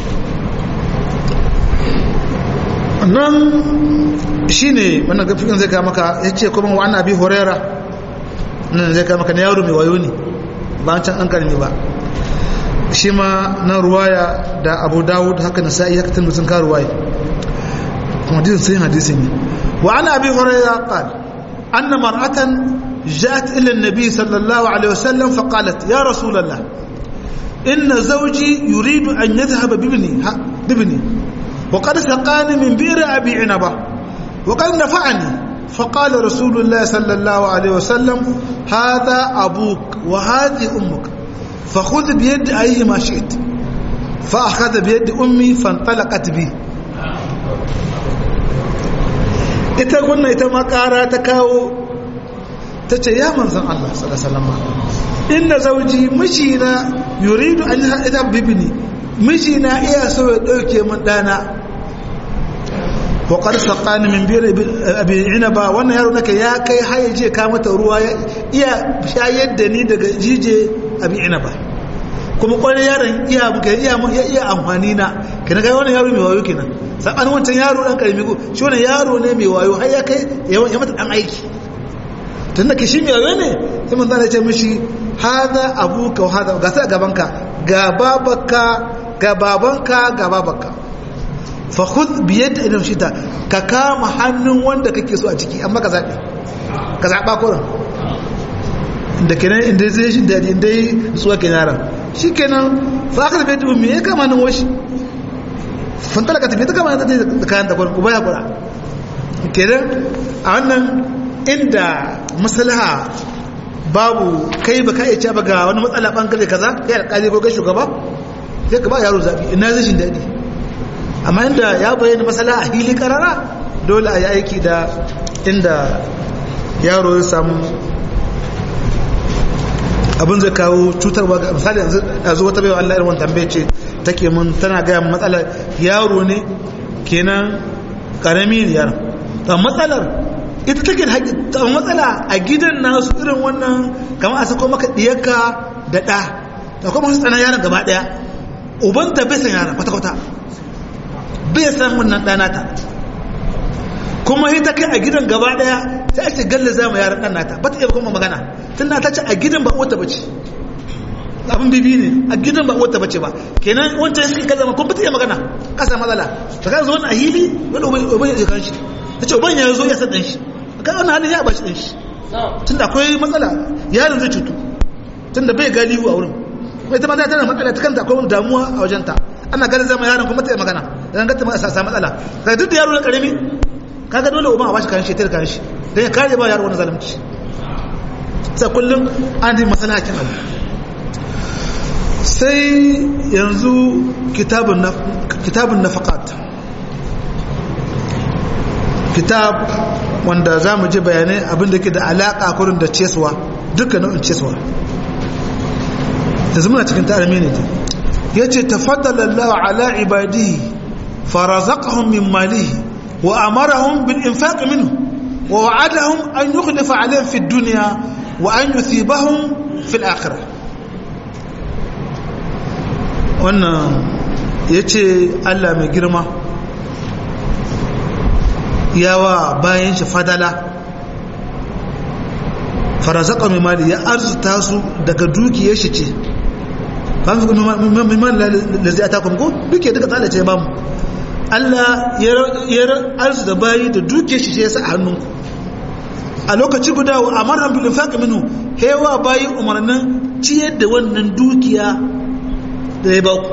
nan shine wannan gafikin zai ka maka yace kuma wa annabi hurairah nan zai ka maka na yaro mai wayo ne ba can an karmi ba shi ma na ruwaya da Abu Dawud haka Nasa'i haka tun sun ka ruwaya hadisin sai hadisin ne wa ana abi hurairah qala anna mar'atan ja'at ila an-nabi sallallahu alaihi wasallam fa qalat ya rasul Allah inna zawji yuridu an yadhhaba bibni wa qad saqani min bi'r abi inaba wa qad nafa'ani fa qala rasulullah sallallahu alaihi wasallam hadha abuk wa hadhihi ummuk فخذ بيد أي ما شئت فأخذ بيد أمي فانطلقت بي ita kunna ita makara ta kawo ta ce ya manzan Allah sallallahu alaihi wasallam inna zawji mishina yuridu an yadhhab bibni mishina iya so ya dauke min dana wa qad saqani min bir abi inaba wannan yaro naka ya kai haye ka mata ruwa iya shayar da ni daga jije abi inaba kuma kwarai yaron iya amfani na kina ga wannan yaro mai wayo kenan saban wancan yaro dan karimi ko shi wannan yaro ne mai wayo har ya kai ya mata dan aiki tunda kishi mai wayo ne sai mun zana ce mishi hada abuka wa hada ga sai gabanka ga babanka ga babanka ga babanka fa khudh bi yadi idan shita ka kama hannun wanda kake so a ciki amma ka zaba kurin da kenan inda zai shi dadi inda suwa kenaran shikenan fa aka bai dubu me ya kama nan washi fantala ka tafi ta kama ta da kayan ta ku baya kura kenan a wannan inda maslaha babu kai ba ka iya ba ga wani matsala bangare kaza kai alƙali ko ga shugaba sai ka ba yaro zabi ina zai shi dadi amma inda ya bayyana maslaha a hili karara dole a yi aiki da inda yaro ya samu abin zai kawo cutarwa ga misali yanzu wata baiwa Allah irin tambaye ce take mun tana gaya matsala yaro ne kenan karami ne yaron ta matsalar ita take da matsala a gidan nasu irin wannan kamar a sako maka diyarka da ɗa da kuma su tsana yaron gaba ɗaya ubanta bai san yaron kwata-kwata bai san wannan ɗanata kuma ita kai a gidan gaba ɗaya sai ake gallaza ma yaron ɗan nata ba ta iya kuma magana tun na ta ce a gidan ba wata bace abin bibi ne a gidan ba wata bace ba kenan wancan shi ka zama kuma ba ta iya magana kasa matsala ta kan zo wani a hili wani uban ya kan shi ta ce uban ya zo ya san ɗan shi kan wani halin ya ba shi ɗan shi tun da akwai matsala yaron zai cutu tun da bai galihu a wurin kuma ita ma za ta tana matsala ta kanta akwai damuwa a wajenta ana ganin zama yaron kuma ta iya magana idan ka ta sa matsala ka duk da yaro na karami kaga dole uban a bashi kan shi ta kan shi don ya kare ba yaro wani zalunci sai kullum an yi masalakin abu sai yanzu kitabun nafaqat kitab wanda za mu ji bayanai abinda ke da alaƙa kurin da ceswa dukkan nau'in ceswa da zama cikin ta'armi ne ya ce tafaddala Allah ala ibadihi farazaqahum min malihi wa amarahum bil infaq minhu wa wa'adahum an yukhlifa alayhim fi dunya wa an yuthibahum fil akhirah wannan yace Allah mai girma yawa bayan shi fadala farazaka mai mali ya arzuta su daga dukiyar shi ce ba mu mai mali da zai atakon ko duke daga tsala ce ba mu Allah ya arzuta bayi da dukiyar shi ya sa a hannunku a lokaci guda wa amaran bil infaq minhu hewa bayi umarnin ciyar da wannan dukiya da ya ba ku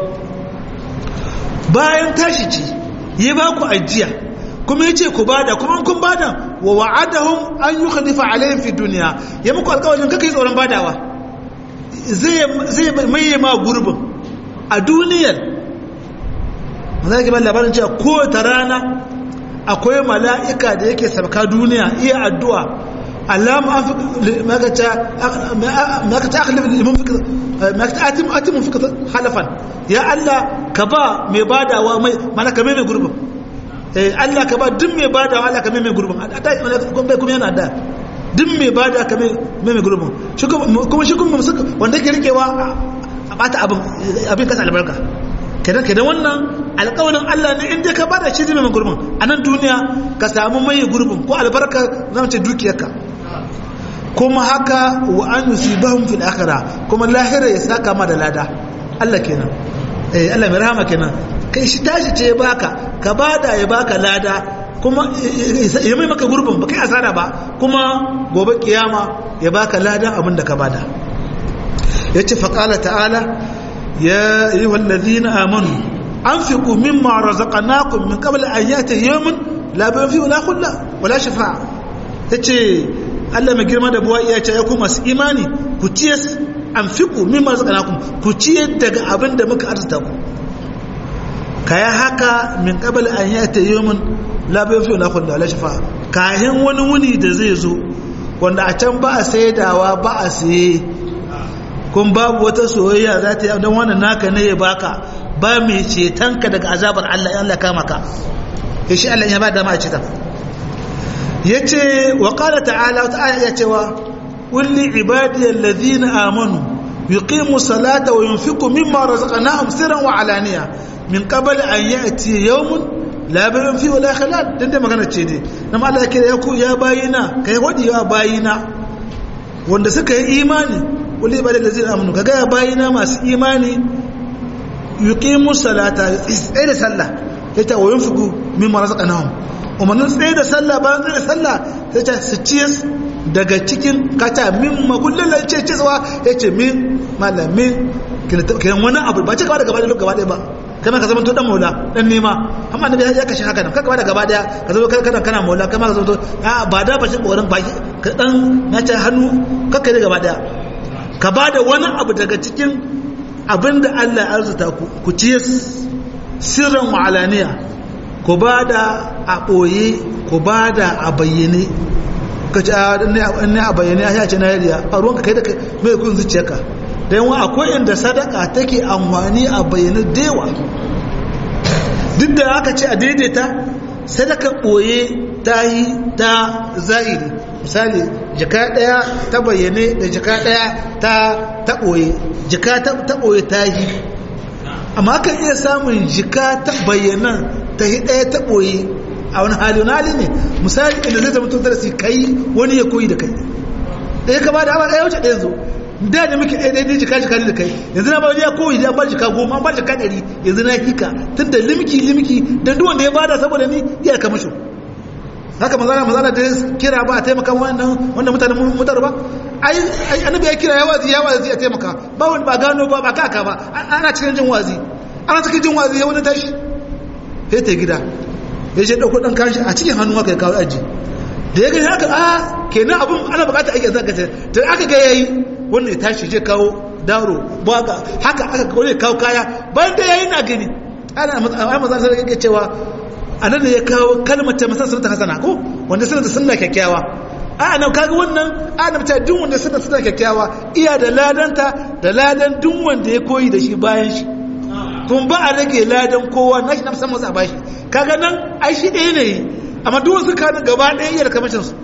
bayan tashi ce ya ba ku ajiya kuma yace ku bada kuma kun bada wa wa'adahum an yukhlifa alayhim fi dunya ya muku alƙawarin kake tsoron badawa zai maye ma gurbin a duniyar zai ga labarin cewa ko ta rana akwai mala'ika da yake sabka duniya iya addu'a Allah ma ka ta akhlif limunfiq ma ka ati munfiq halafan ya Allah ka ba mai badawa mai mana ka mai gurbin Allah ka ba duk mai badawa Allah ka mai gurbin kuma yana da duk mai bada ka mai gurbin kuma shi kuma wanda yake rikewa a bata abin kasa albarka kenan wannan alƙawarin Allah ne inda ka bada shi zai mai gurbin a nan duniya ka samu mai gurbin ko albarka zama ce dukiyarka kuma haka wa an yusibahum fil akhirah kuma lahira ya saka ma da lada Allah kenan Allah mai rahama kenan kai shi tashi ce ya baka ka bada ya baka lada kuma ya mai maka gurbin ba kai asara ba kuma gobe kiyama ya baka lada abin da ka bada yace faqala ta'ala ya ayyuhal ladhina amanu anfiqu mimma razaqnakum min qabli an yati yawmun la bay'un fihi wala khulla wala shafa'a yace Allah mai girma da buwa iya ce ya ku masu imani ku ciyas anfiqu mimma razaqnakum ku ciyar daga abin da muka arzuta ku kaya haka min qabli an yati yawmun la bay'un fihi wala khulla wala shafa'a kayan wani wuni da zai zo wanda a can ba a saidawa ba a saye kun babu wata soyayya za ta yi don wannan naka ne ya baka ba mai cetonka daga azabar Allah in Allah kama ka ya shi Allah ya ba dama a ceton ya ce wa ƙala ta'ala wata aya ya cewa kulli ibadiyar ladina amanu yuqimu salata wa yunfiqu mimma razaqnahum sirran wa alaniya min qabl an ya'ti yawmun la bay'un fihi wala khilal dan da magana ce ne nan Allah ya kira ya bayina kai wadi ya bayina wanda suka yi imani wuli ba da zai amunu kaga ya bayina masu imani yuqimu salata tsaye da sallah yace wa yunfiqu mimma razaqnahum umarnin tsaye da sallah bayan tsaye da sallah yace su ciyas daga cikin kata mimma kullun ce tsawa yace min malamin kiran wani abu ba ce gaba da gaba da gaba ba kana ka zama to dan maula dan nema amma annabi ya kashi haka nan kaka ba da gaba daya ka zo kana maula kai ma ka zama to ba da ba shi koran baki ka dan nace hannu kaka da gaba daya ka ba da wani abu daga cikin abin da Allah ya arzuta ku ciye sirran wa'alaniya ku ba da a ɓoye ku ba da a bayyane ka ci ne a bayyane ya ce na yariya a ruwanka kai da mai kun zuciyarka da yawan akwai inda sadaka take amfani a bayyane dewa duk da aka ce a daidaita sadaka ɓoye ta yi ta zahiri misali jika daya ta bayyane da jika daya ta ɓoye jika ta ɓoye ta yi amma kan iya samun jika ta bayyana ta yi daya ta ɓoye a wani hali ne misali inda zai zama tuntar su kai wani ya koyi da kai da ya kama da hawa ɗaya wuce ɗaya zo da ne muke ɗaya jika da kai yanzu na ba ya koyi da ba jika 10 an ba jika 100 yanzu na hika tun da limki da duwan da ya bada saboda ni iya kamashin haka mazana da kira ba a taimaka wannan mutane ba ai annabi ya kira ya wazi a taimaka ba wani ba gano ba kaka ba ana cikin jin wazi ya wani tashi sai ta gida ya ce dauko dan kashi a cikin hannu haka ya kawo aji da ya gani haka kenan abin ana bukata aiki zaka ce to aka ga yayi wannan ya tashi je kawo daro baga haka aka kawo kaya bayan da yayi na gani ana mazana sai yake cewa anan ne ya kawo kalmar ta masa sunanta hasana ko wanda sunanta sunna kyakkyawa a nan kaga wannan adam ta duk wanda sunna kyakkyawa iya da ladanta da ladan duk wanda ya koyi da shi bayan shi kun ba a rage ladan kowa na shi na musamman a bashi kaga nan ai shi ɗaya ne amma duk wasu kanin gaba ɗaya iya da kamacin su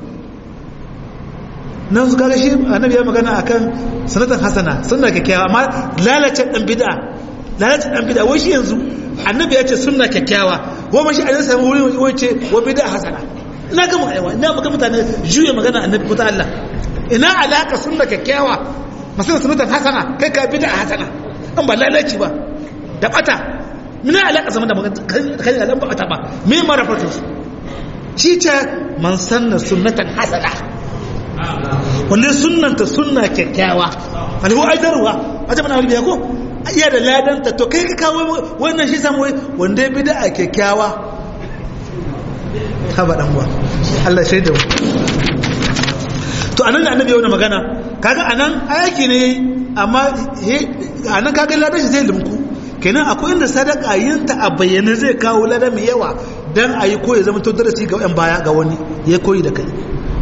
nan su kaga shi annabi ya magana akan sunatan hasana sunna kyakkyawa amma lalacin dan bid'a wai shi yanzu annabi ya ce sunna kyakkyawa ko mashi a yasa wuri wace wa bid'a hasana ina ga mu aiwa ina maka mutane juye magana annabi ko ta Allah ina alaka sunna kyakkyawa masalan sunnatan hasana kai ka bid'a hasana an ba lalaci ba da bata mina alaka zaman da kai alan ba bata ba me marafatu shi ce man sanna sunnatan hasana wanda sunnanta sunna kyakkyawa alhu aidarwa ajaba na wani ko iya da ladanta to kai ka kawo wannan shi samu wanda ya bida a kyakkyawa ta baɗan wa Allah shaida mu to anan da annabi ya wani magana kaga anan ayaki ne amma anan kaga ladan shi zai limku kenan akwai inda sadaka yinta a bayyane zai kawo ladan mai yawa dan ayi koyi zama to darasi ga yan baya ga wani ya koyi da kai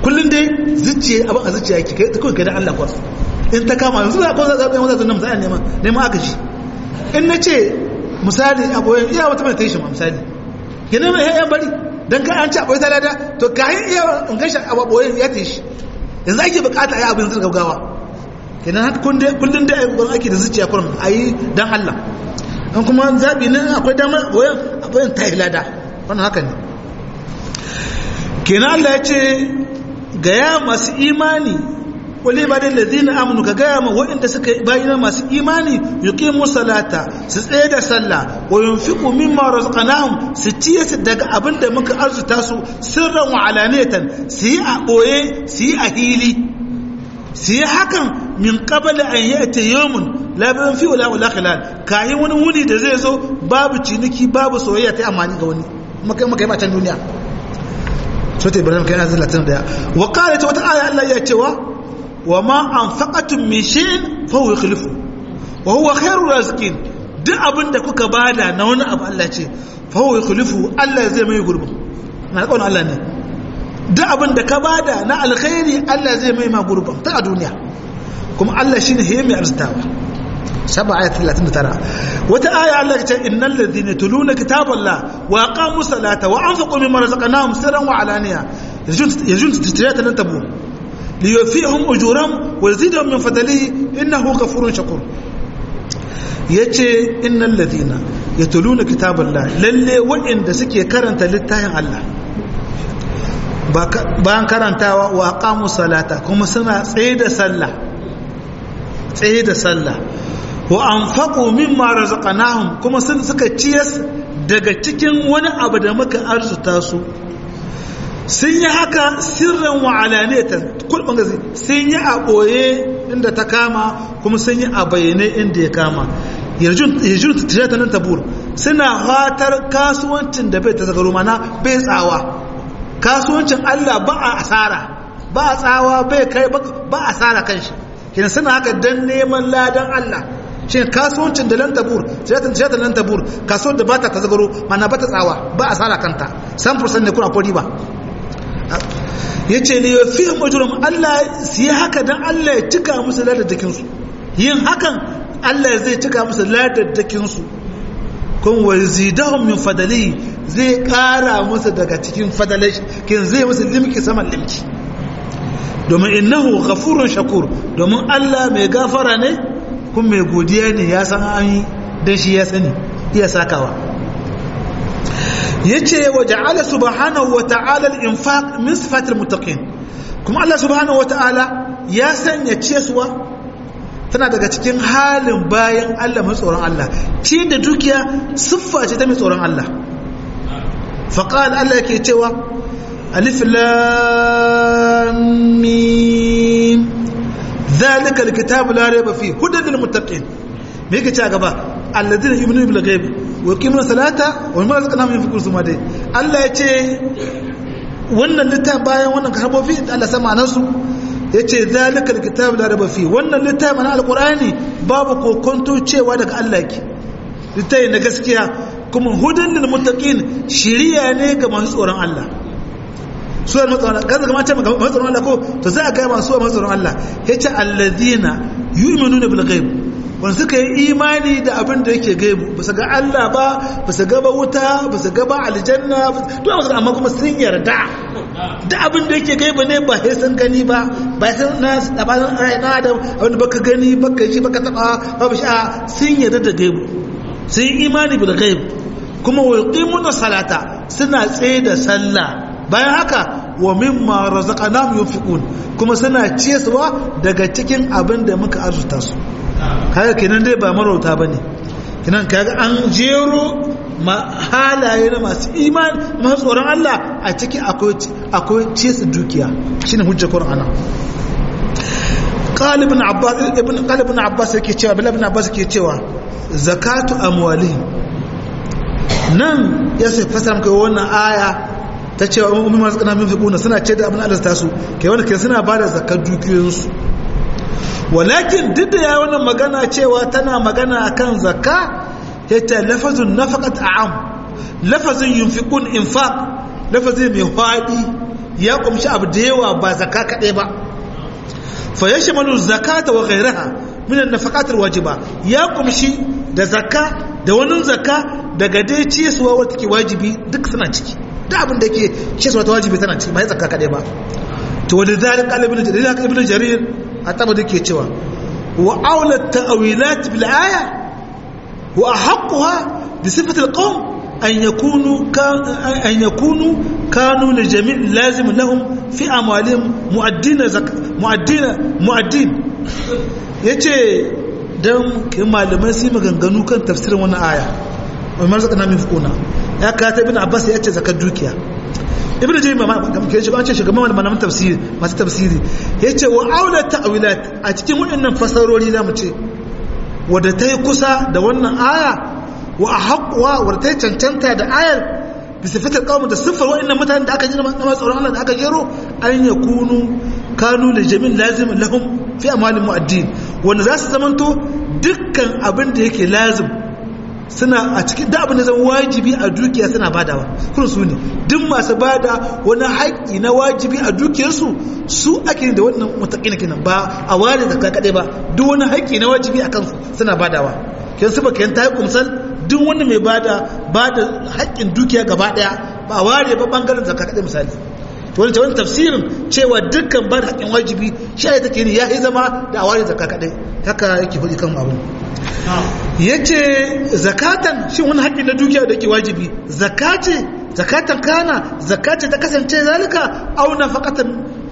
kullun dai zuciya abin a zuciya yake kai kawai kai da Allah kwas in ta kama yanzu za ko za ka wanda zan misali neman agaji in nace misali aboyen iya wata mai tashi misali yana mai ya bari dan ka an ci aboye ta lada to kai iya in gashi aboyen ya tashi yanzu ake bukata ayi abin zurga gawa kenan haka kullun dai ayi ake da zuciya kullun ayi dan Allah an kuma zabi nan akwai damar aboyen ta lada wannan haka ne kenan Allah ya ce gaya masu imani wale ba da ladina amanu ka gaya ma waɗanda suka bayyana masu imani yuqimu salata su tsaye da sallah wa yunfiqu mimma razaqnahum su ciye su daga abin da muka arzuta su sirran wa alaniyatan su yi a boye su yi a hili su yi hakan min qabl an ya'ti yawmun la ban fi wala khilal kayi wani wuni da zai zo babu ciniki babu soyayya ta amani ga wani maka ba can duniya sota ibrahim kai azza latin da wa qalat wata aya Allah ya cewa wa ma anfaqatum min shay'in fa huwa yukhlifu wa huwa khairur raziqin duk abinda kuka bada na wani abu Allah ce fa huwa yukhlifu Allah zai mai gurbin na kauna Allah ne duk abinda ka bada na alkhairi Allah zai mai ma gurbin ta a duniya kuma Allah shine mai arzitawa saba ayat 39 wata aya Allah ya ce innal ladhina tuluna kitaballah wa aqamu salata wa anfaqu mimma razaqnahum sirran wa alaniya yajun titrata lan tabu liyufihum ujurahum wa yazidahum min fadlihi innahu ghafurun shakur yace innal ladhina yatuluna kitaballah lalle wa'inda suke karanta littafin Allah bayan karantawa wa aqamu salata kuma suna tsaye da sallah wa anfaqu mimma razaqnahum kuma sun suka ciyas daga cikin wani abu da muka arzuta su sun yi haka sirran wa alaniyatan kulban gazi sun yi a boye inda ta kama kuma sun yi a bayyane inda ya kama yarjun tijata nan tabur suna fatar kasuwancin da bai ta zagaro mana bai tsawa kasuwancin Allah ba a asara ba a tsawa bai kai ba asara kanshi kina suna haka dan neman ladan Allah shi kasuwancin da lantabur tijata lantabur kasuwar da bata ta zagaro mana bata tsawa ba asara kanta 100% ne kuna ko riba yace ne yafihim ujrum Allah su yi haka dan Allah ya cika musu ladadakin su yin hakan Allah zai cika musu ladadakin su kun wazidahum min fadali zai kara musu daga cikin fadalai kin zai musu limki saman limki domin innahu ghafurun shakur domin Allah mai gafara ne kuma mai godiya ne ya san an yi dan shi ya sani iya sakawa yace wa ja'ala subhanahu wa ta'ala al-infaq min sifatil muttaqin kuma Allah subhanahu wa ta'ala ya sanya ciyarwa tana daga cikin halin bayan Allah mai tsoron Allah ci da dukiya siffa ce ta mai tsoron Allah faqala Allah yake cewa alif lam mim zalika alkitabu la rayba fi hudan lil muttaqin me yake cewa gaba alladhina yu'minuna bil ghaib wa yuqimuna salata wa mimma razaqnahum yunfiqun suma dai Allah ya ce wannan littafin bayan wannan karbofi Allah sama nan su yace zalika alkitabu la rayba fi wannan littafin na alqur'ani babu kokonto cewa daga Allah yake littafin na gaskiya kuma hudan lil muttaqin shiriya ne ga masu tsoron Allah suwar matsaron kaza kamar ce matsaron Allah ko to za a ga masu matsaron Allah yace alladhina yu'minuna bil ghaib wanda suka yi imani da abin da yake gaibu ba su ga Allah ba ba su ga wuta ba su ga aljanna to amma kuma sun yarda da abin da yake gaibu ne ba sai sun gani ba ba sai na tabanin rayuwa da wanda baka gani baka shi baka taba ba shi sun yarda da gaibu sun yi imani bil ghaib kuma wa yuqimuna salata suna tsaye da sallah bayan haka wa mimma razaqnahum yunfiqun kuma suna ciyarwa daga cikin abin da muka arzuta su kaga kenan dai ba marauta bane kenan kaga an jero halaye na masu imani masu tsoron Allah a ciki akwai ciyarsu dukiya shine hujjar Qur'ana qala ibn Abbas yake cewa Abdullah ibn Abbas yake cewa zakatu amwalihim nan ya sai fasara maka wannan aya ta cewa ummi masu kana min fiquna suna ce da abin Allah ta su kai wanda kai suna bada zakar dukiyoyinsu walakin duk da yayin wannan magana cewa tana magana akan zakka yace lafazun nafaqat a'am lafazin yunfiqun infaq lafazin mai fadi ya kumshi abu da yawa ba zakka kadai ba fa yashmalu zakata wa ghayraha min an-nafaqat al-wajiba ya kumshi da zakka da wani zakka daga dai ciyarwa wata ke wajibi duk suna ciki da abin da yake ciyarwa ta wajibi tana ciki ba zakka kadai ba to wanda zalika ibn jarir ataba dake cewa wa aula ta'wilat bil aya wa ahqqa bi sifati al-qawm أن يكونوا كانوا لجميع لازم لهم في أموالهم مؤدين yace dan malamai sai maganganu kan tafsirin wannan aya Umar zakana min fukuna ya kata ibn Abbas yace zakat dukiya ibn Jarir ma ke shi an ce shugaban malaman tafsiri masu tafsiri yace wa aula ta'wilat a cikin waɗannan fasarori zamu ce wanda tayi kusa da wannan aya wa ahqwa warta cancanta da ayar bi sifatul qawm da sifar wa'annan mutanen da aka ji na tsoron Allah da aka jero an yakunu kanu li jami' lazim lahum fi amal mu'addin wanda za su zamanto dukkan abin da yake lazim suna a cikin da abin da zan wajibi a dukiya suna badawa kun su ne duk masu bada wani haƙƙi na wajibi a dukiyarsu su ake da wannan mutaqina kenan ba a ware da kadai ba duk wani haƙƙi na wajibi a kansu suna badawa kin su baka yanta kumsal duk wanda mai bada haƙƙin dukiya gaba daya ba ware ba bangaren zakka kadai misali to wannan tafsirin cewa dukkan bada haƙƙin wajibi shi ne take ne ya yi zama da ware zakka kadai haka yake fadi kan abu yace zakatan shi wani haƙƙin na dukiya da yake wajibi zakatan kana zakati ta kasance zalika aw nafaqatan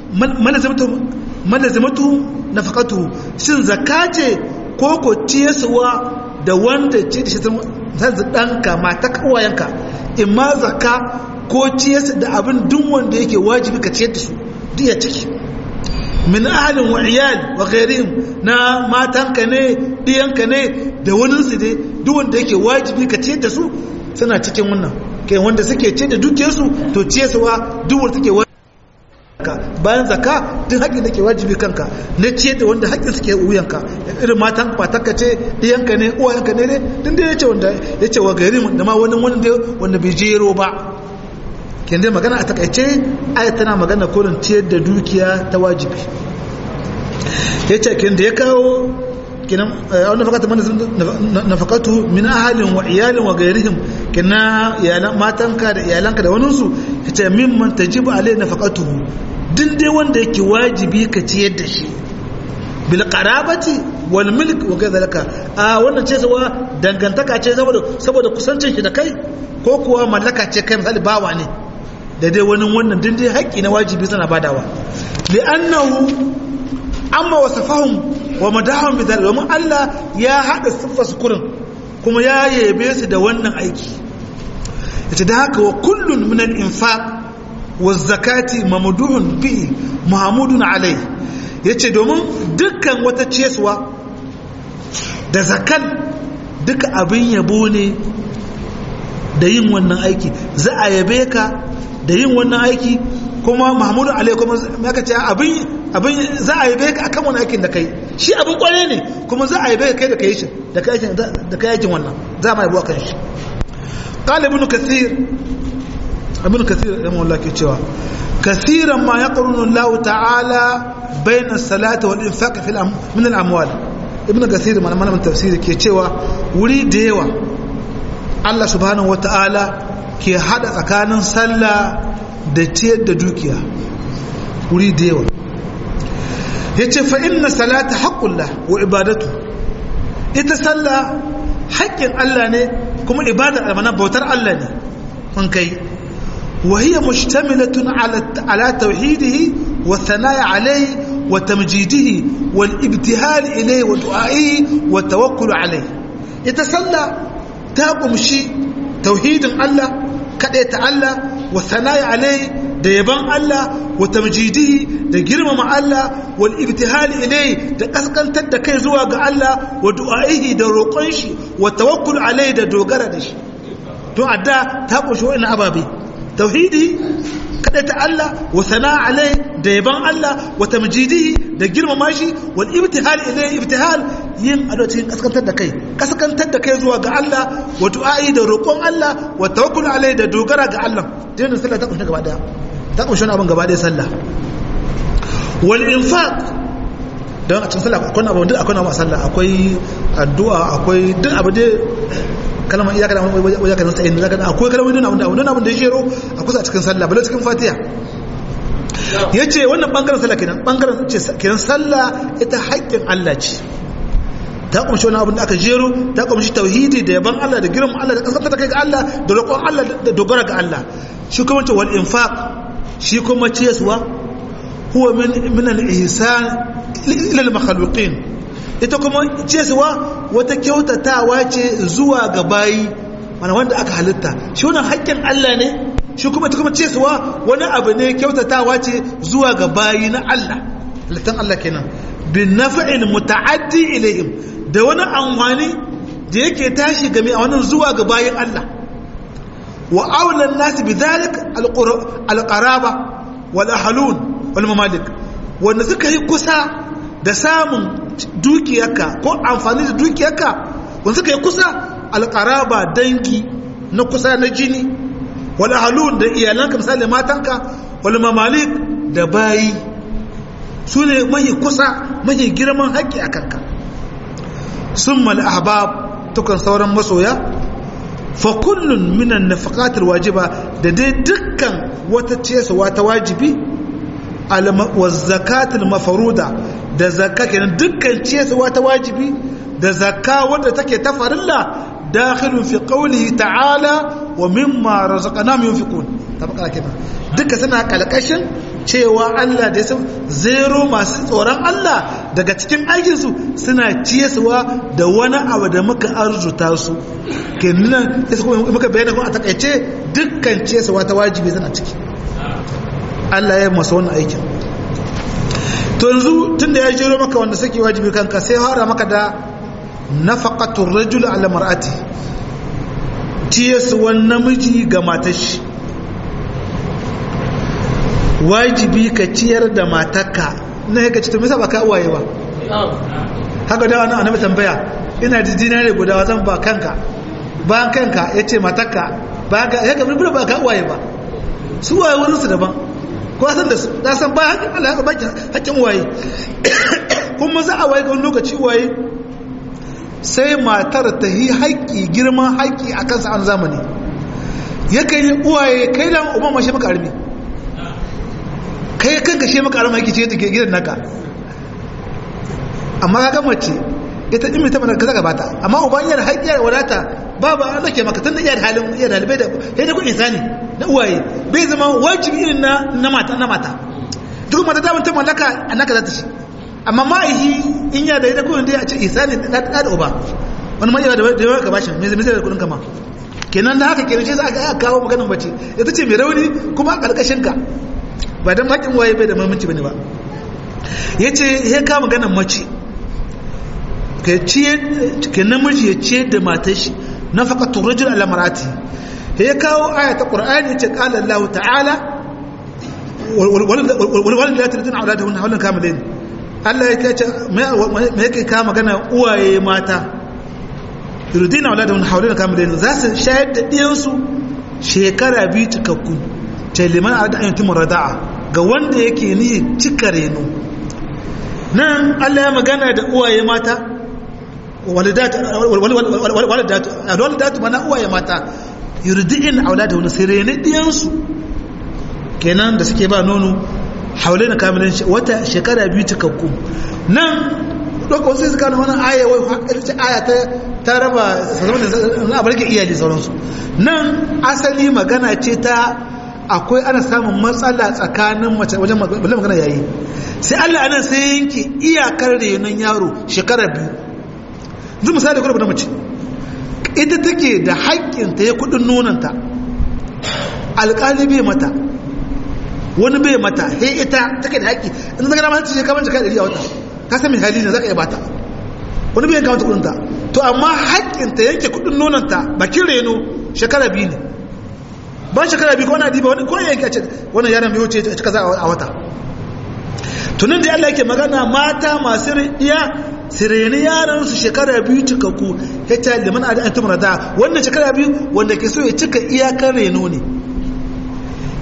malazimatu nafaqatu shin zakate ko ko ciyaswa da wanda ce da shi zan ɗanka mata kawayenka in ma zaka ko ciyarsa da abin duk wanda yake wajibi ka ciyar da su duk ya ciki min ahalin wa iyal wa ghairihim na matanka ne diyanka ne da wani su dai duk wanda yake wajibi ka ciyar da su suna cikin wannan kai wanda suke ciyar da dukiyarsu to ciyarwa duk wanda take wajibi bayan zaka duk haƙƙin da ke wajibi kanka na ciyar da wanda haƙƙin suke wuyanka irin matan fatakka ce iyanka ne uwayenka ne din da yace wanda yace wa gari da ma wani wanda bai jero ba kin dai magana a takaice ayat tana magana kurin ciyar da dukiya ta wajibi yace kin da ya kawo kinan wannan fakata nafaqatu min ahalin wa iyalin wa ghairihim kina iyalan matanka da iyalanka da wani su yace mimman tajibu alai nafaqatuhu din dai wanda yake wajibi ka ciyar da shi bil qarabati wal milk wa kadhalika wannan ce sawa dangantaka ce saboda kusancin shi da kai ko kuwa mallaka ce kai misali bawa ne da dai wannan din dai haƙƙi na wajibi suna badawa li'annahu amma wasafahum wa madahum bidal wa Allah ya hada siffar su kurin kuma ya yabe su da wannan aiki yace da haka wa kullun min al-infaq wa zakati mamduhun bi mahmudun alai yace domin dukkan wata ciyaswa da zakal duka abin yabo ne da yin wannan aiki za a yabe ka da yin wannan aiki kuma mahmudun alai kuma maka ce abin za a yabe ka akan wannan aikin da kai shi abin kware ne kuma za a yabe ka kai da kai shi da kai aikin wannan za ma yabo akan shi qala ibn kathir rahimahullah ke cewa kathiran ma yaqrunu Allah ta'ala bayna as-salati wal infaq min al-amwal ibn kathir malaman tafsiri ke cewa wuri da yawa Allah subhanahu wa ta'ala ke hada tsakanin sallah da ciyar da dukiya wuri da yawa yace fa inna salata haqqullah wa ibadatu ita sallah haƙƙin Allah ne kuma ibadar amana bautar Allah ne kun kai wa hiya mushtamilatun ala tauhidihi wa thanaya alayhi wa tamjidihi wal ibtihal ilayhi wa du'a'ihi wa tawakkul alayhi ita sallah ta kumshi tauhidin Allah kadaita Allah wa thanaya alayhi da yaban Allah wa tamjidihi da girmama Allah wal ibtihali ilai da kaskantar da kai zuwa ga Allah wa du'aihi da roƙon shi wa tawakkul alai da dogara da shi to adda ta kushi wa'in ababe tauhidi kada ta Allah wa sana'a alai da yaban Allah wa tamjidihi da girmama shi wal ibtihal ilai ibtihal yin adocin kaskantar da kai zuwa ga Allah wa du'ai da roƙon Allah wa tawakkul alai da dogara ga Allah dinnan sallah ta kushi gaba daya ta kumshi wani abin gaba ɗaya sallah wal infaq don a cikin sallah akwai abu duk akwai abu a sallah akwai addu'a akwai duk abu dai kalmar iyaka da wajen kan sa'in zaka akwai kalmar don abin da ya jero a kusa a cikin sallah bala cikin fatiha yace wannan bangaren sallah kenan bangaren ce kenan sallah ita haƙƙin Allah ce ta kumshi wani abin da aka jero ta kumshi tauhidi da yaban Allah da girman Allah da kasar ta kai ga Allah da roƙon Allah da dogara ga Allah shi kuma ce wal infaq shi kuma ce suwa huwa min al-ihsan ila al-makhluqin ita kuma ce suwa wata kyautatawa ce zuwa ga bayi mana wanda aka halitta shi wannan haƙƙin Allah ne shi kuma ita kuma ce suwa wani abu ne kyautatawa ce zuwa ga bayi na Allah halittan Allah kenan bin naf'in muta'addi ilayhim da wani amfani da yake tashi game a wannan zuwa ga bayin Allah wa aulan nas bidhalik alqaraba wal ahlun wal mamalik wanda suka yi kusa da samun dukiyarka ko amfani da dukiyarka wanda suka yi kusa alqaraba dangi na kusa na jini wal ahlun da iyalanka misali matanka wal mamalik da bayi su ne mahi kusa mahi girman haƙƙi a kanka sun mal ahbab tukan sauran masoya fa kullun minan nafaqatil wajiba da dai dukkan wata cesawa ta wajibi wa zakatul mafruda da zakka kenan dukkan cesawa ta wajibi da zakka wanda take ta farilla dakhilun fi qawlihi ta'ala wa mimma razaqnahum yunfiqun tabaka kenan duka suna kalkashin cewa Allah da ya zero masu tsoron Allah daga cikin aikinsu suna ciyesuwa da wani abu da muka arzuta su kenan muka bayyana kuma a takaice dukkan ciyesuwa ta wajibi suna ciki Allah ya masa wannan aikin to yanzu tunda ya jero maka wanda suke wajibi kanka sai fara maka da nafaqatur rajul ala mar'ati ciyesuwan namiji ga matar shi wajibi ka ciyar da matarka na yaka ci to me yasa ba ka uwaye ba haka da wannan annabi tambaya ina da dinare guda zan ba kanka bayan kanka yace matarka ba ga yaka mun ba ka uwaye ba su waye wurin su daban ko san da su da san ba hakin Allah ya baki hakkin uwaye kuma za a waye ga lokaci uwaye sai matar ta yi haƙi girman haƙi akan sa an zamani yake yi uwaye kai da umma mashi maka arbi kai kanka shi maka arama yake ce ta gidan naka amma ga mace ita in ta mana kaza gabata amma uban yana haƙƙiyar wadata babu an nake maka tunda iya halin iya dalibai da sai da kun insani na uwaye bai zama wajibi irin na mata duk mata da mun ta mallaka annaka za ta ci amma ma'aihi in ya da ita kun dai a ce insani da uba wani mai da yawa ka bashi me zai da kudin kama kenan da haka kenan shi za a kawo maganar mace ita ce mai rauni kuma a karkashin ka ba don haƙin waye bai da mamaci bane ba ya ce ya kama ganin mace ka namiji ya ce da matar shi na faka turajin alamarati ya kawo aya ta ƙur'ani ya ce ƙala Allah ta'ala wani da ya tattun a wadata wani kamilin Allah ya ce mai yake kama gana uwaye mata yurdina wadata wani haulin kamilin za su shayar da ɗiyansu shekara 2 cikakku ce liman a da ayyantun rada'a ga wanda yake ni cika reno nan Allah ya magana da uwaye mata walidatu mana uwaye mata yurdi'in aulada wani sai rene diyansu kenan da suke ba nono haule na kamilin wata shekara 2 cikakku nan ɗauka wasu suka na wani aya aya ta raba na barke iyali sauransu nan asali magana ce ta akwai ana samun matsala tsakanin mace wajen magana yayi sai Allah anan sai yanke iyakar renon yaro shekara 2 zai misali kuma da mace ita take da haƙƙin ta ya kudin nonanta alƙali bai mata wani bai mata he ita take da haƙƙi in zaka ma ce kamar jaka 100 a wata ka san mai hali ne zaka iya bata wani bai yanka mata kudin ta to amma haƙƙin ta yanke kudin nonanta bakin reno shekara 2 ne ban shekara 2 ko wani adiba wani ko yanke a ce wannan yaron bai wuce a cika za a wata tunan da Allah yake magana mata masu riya sireni yaran su shekara 2 cikakku ya ce liman a da antum rada wannan shekara 2 wanda ke so ya cika iyakar reno ne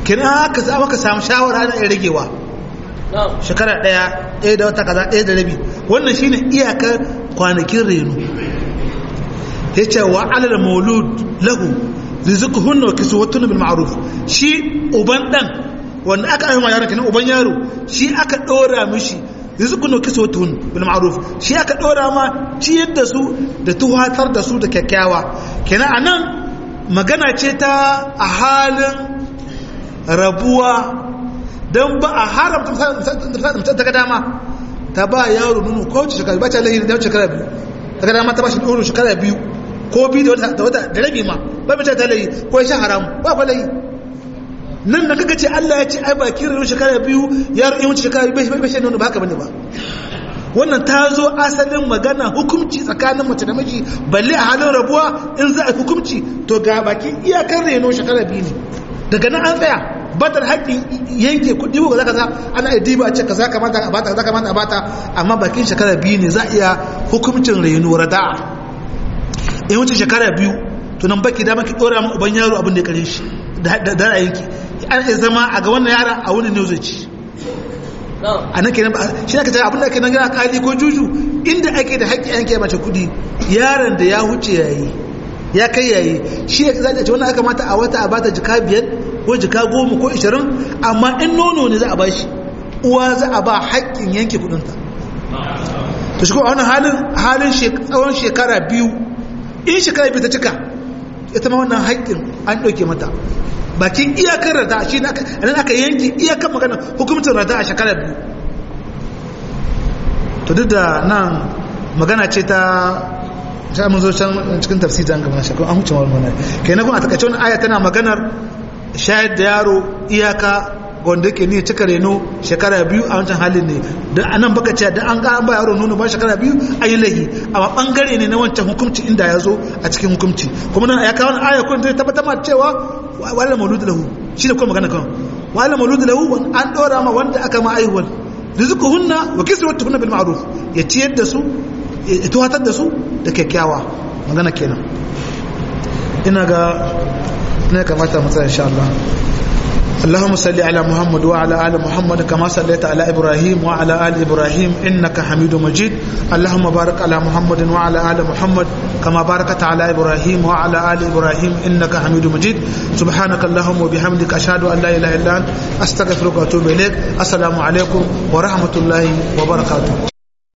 kenan aka samu shawara ana iya ragewa shekara ɗaya da wata kaza ɗaya da rabi wannan shine iyakar kwanakin reno ya ce wa alal maulud lahu rizquhunna wa kiswatuhunna bil ma'ruf shi uban dan wanda aka ayyuma yaron kenan uban yaro shi aka dora mishi rizqun kiswatun bil ma'ruf shi aka dora ma ciyar da su da tuhatar da su da kyakkyawa kenan anan magana ce ta a halin rabuwa dan ba a haramta ta dama ta ba yaro nunu ko shekara ba ta lahi da shekara biyu daga dama ta ba shi nunu shekara biyu ko biyu da wata da rabi ma ba mace ta lahi ko ya sha haram ba fa lahi nan da kaga ce Allah ya ce ai ba kirin shekara biyu yaro in wuce shekara biyu bai shan nono ba haka bane ba wannan ta zo asalin magana hukunci tsakanin mace da miji balle a halin rabuwa in za a hukunci to ga baki iyakar reno shekara biyu ne daga nan an tsaya batar haƙƙin yanke kuɗi ko kaza ana diba a ce kaza kamata a bata kaza kamata a bata amma bakin shekara biyu ne za a iya hukuncin reno rada'a in wuce shekara biyu to nan baki da maki dora ma uban yaro abin da ya kare shi da ra'ayinki an iya zama a ga wannan yara a wani ne zai ci a nan kenan shi ne ka tara abin da ake nan gina kali ko juju inda ake da haƙƙi yanke mace kuɗi yaron da ya huce yayi ya kai yayi shi ne za a ce wannan aka mata a wata a bata jika 5 ko jika 10 ko 20 amma in nono ne za a bashi uwa za a ba haƙƙin yanke kuɗinta to shi ko a wannan halin tsawon shekara biyu in shekara biyu ta cika ita ma wannan haƙƙin an ɗauke mata bakin iyakar rada shi nan aka yanke iyakar magana hukumcin rada a shekara biyu to duk da nan magana ce ta sha mun zo can cikin tafsiri an gaba shakku an huce wannan kai na kuma a takaice wannan aya tana maganar shayar da yaro iyaka wanda yake ne cika reno shekara biyu a wancan halin ne da anan baka ce da an ga an ba yaro nono ba shekara biyu ayi lahi amma bangare ne na wancan hukunci inda ya zo a cikin hukunci kuma nan ya kawo aya kun zai tabbatar ma cewa wala maulud lahu shi ne kuma magana kan wala maulud lahu an dora ma wanda aka ma aiwal rizquhunna wa kiswatuhunna bil ma'ruf ya ciyar da su ya tuwatar da su da kyakkyawa magana kenan ina ga ne kamata mu tsaya insha Allah اللهم صل على محمد وعلى آل محمد كما صليت على إبراهيم وعلى آل إبراهيم إنك حميد مجيد اللهم بارك على محمد وعلى آل محمد كما باركت على إبراهيم وعلى آل إبراهيم إنك حميد مجيد سبحانك اللهم وبحمدك أشهد أن لا إله إلا أنت أستغفرك وأتوب إليك السلام عليكم ورحمة الله وبركاته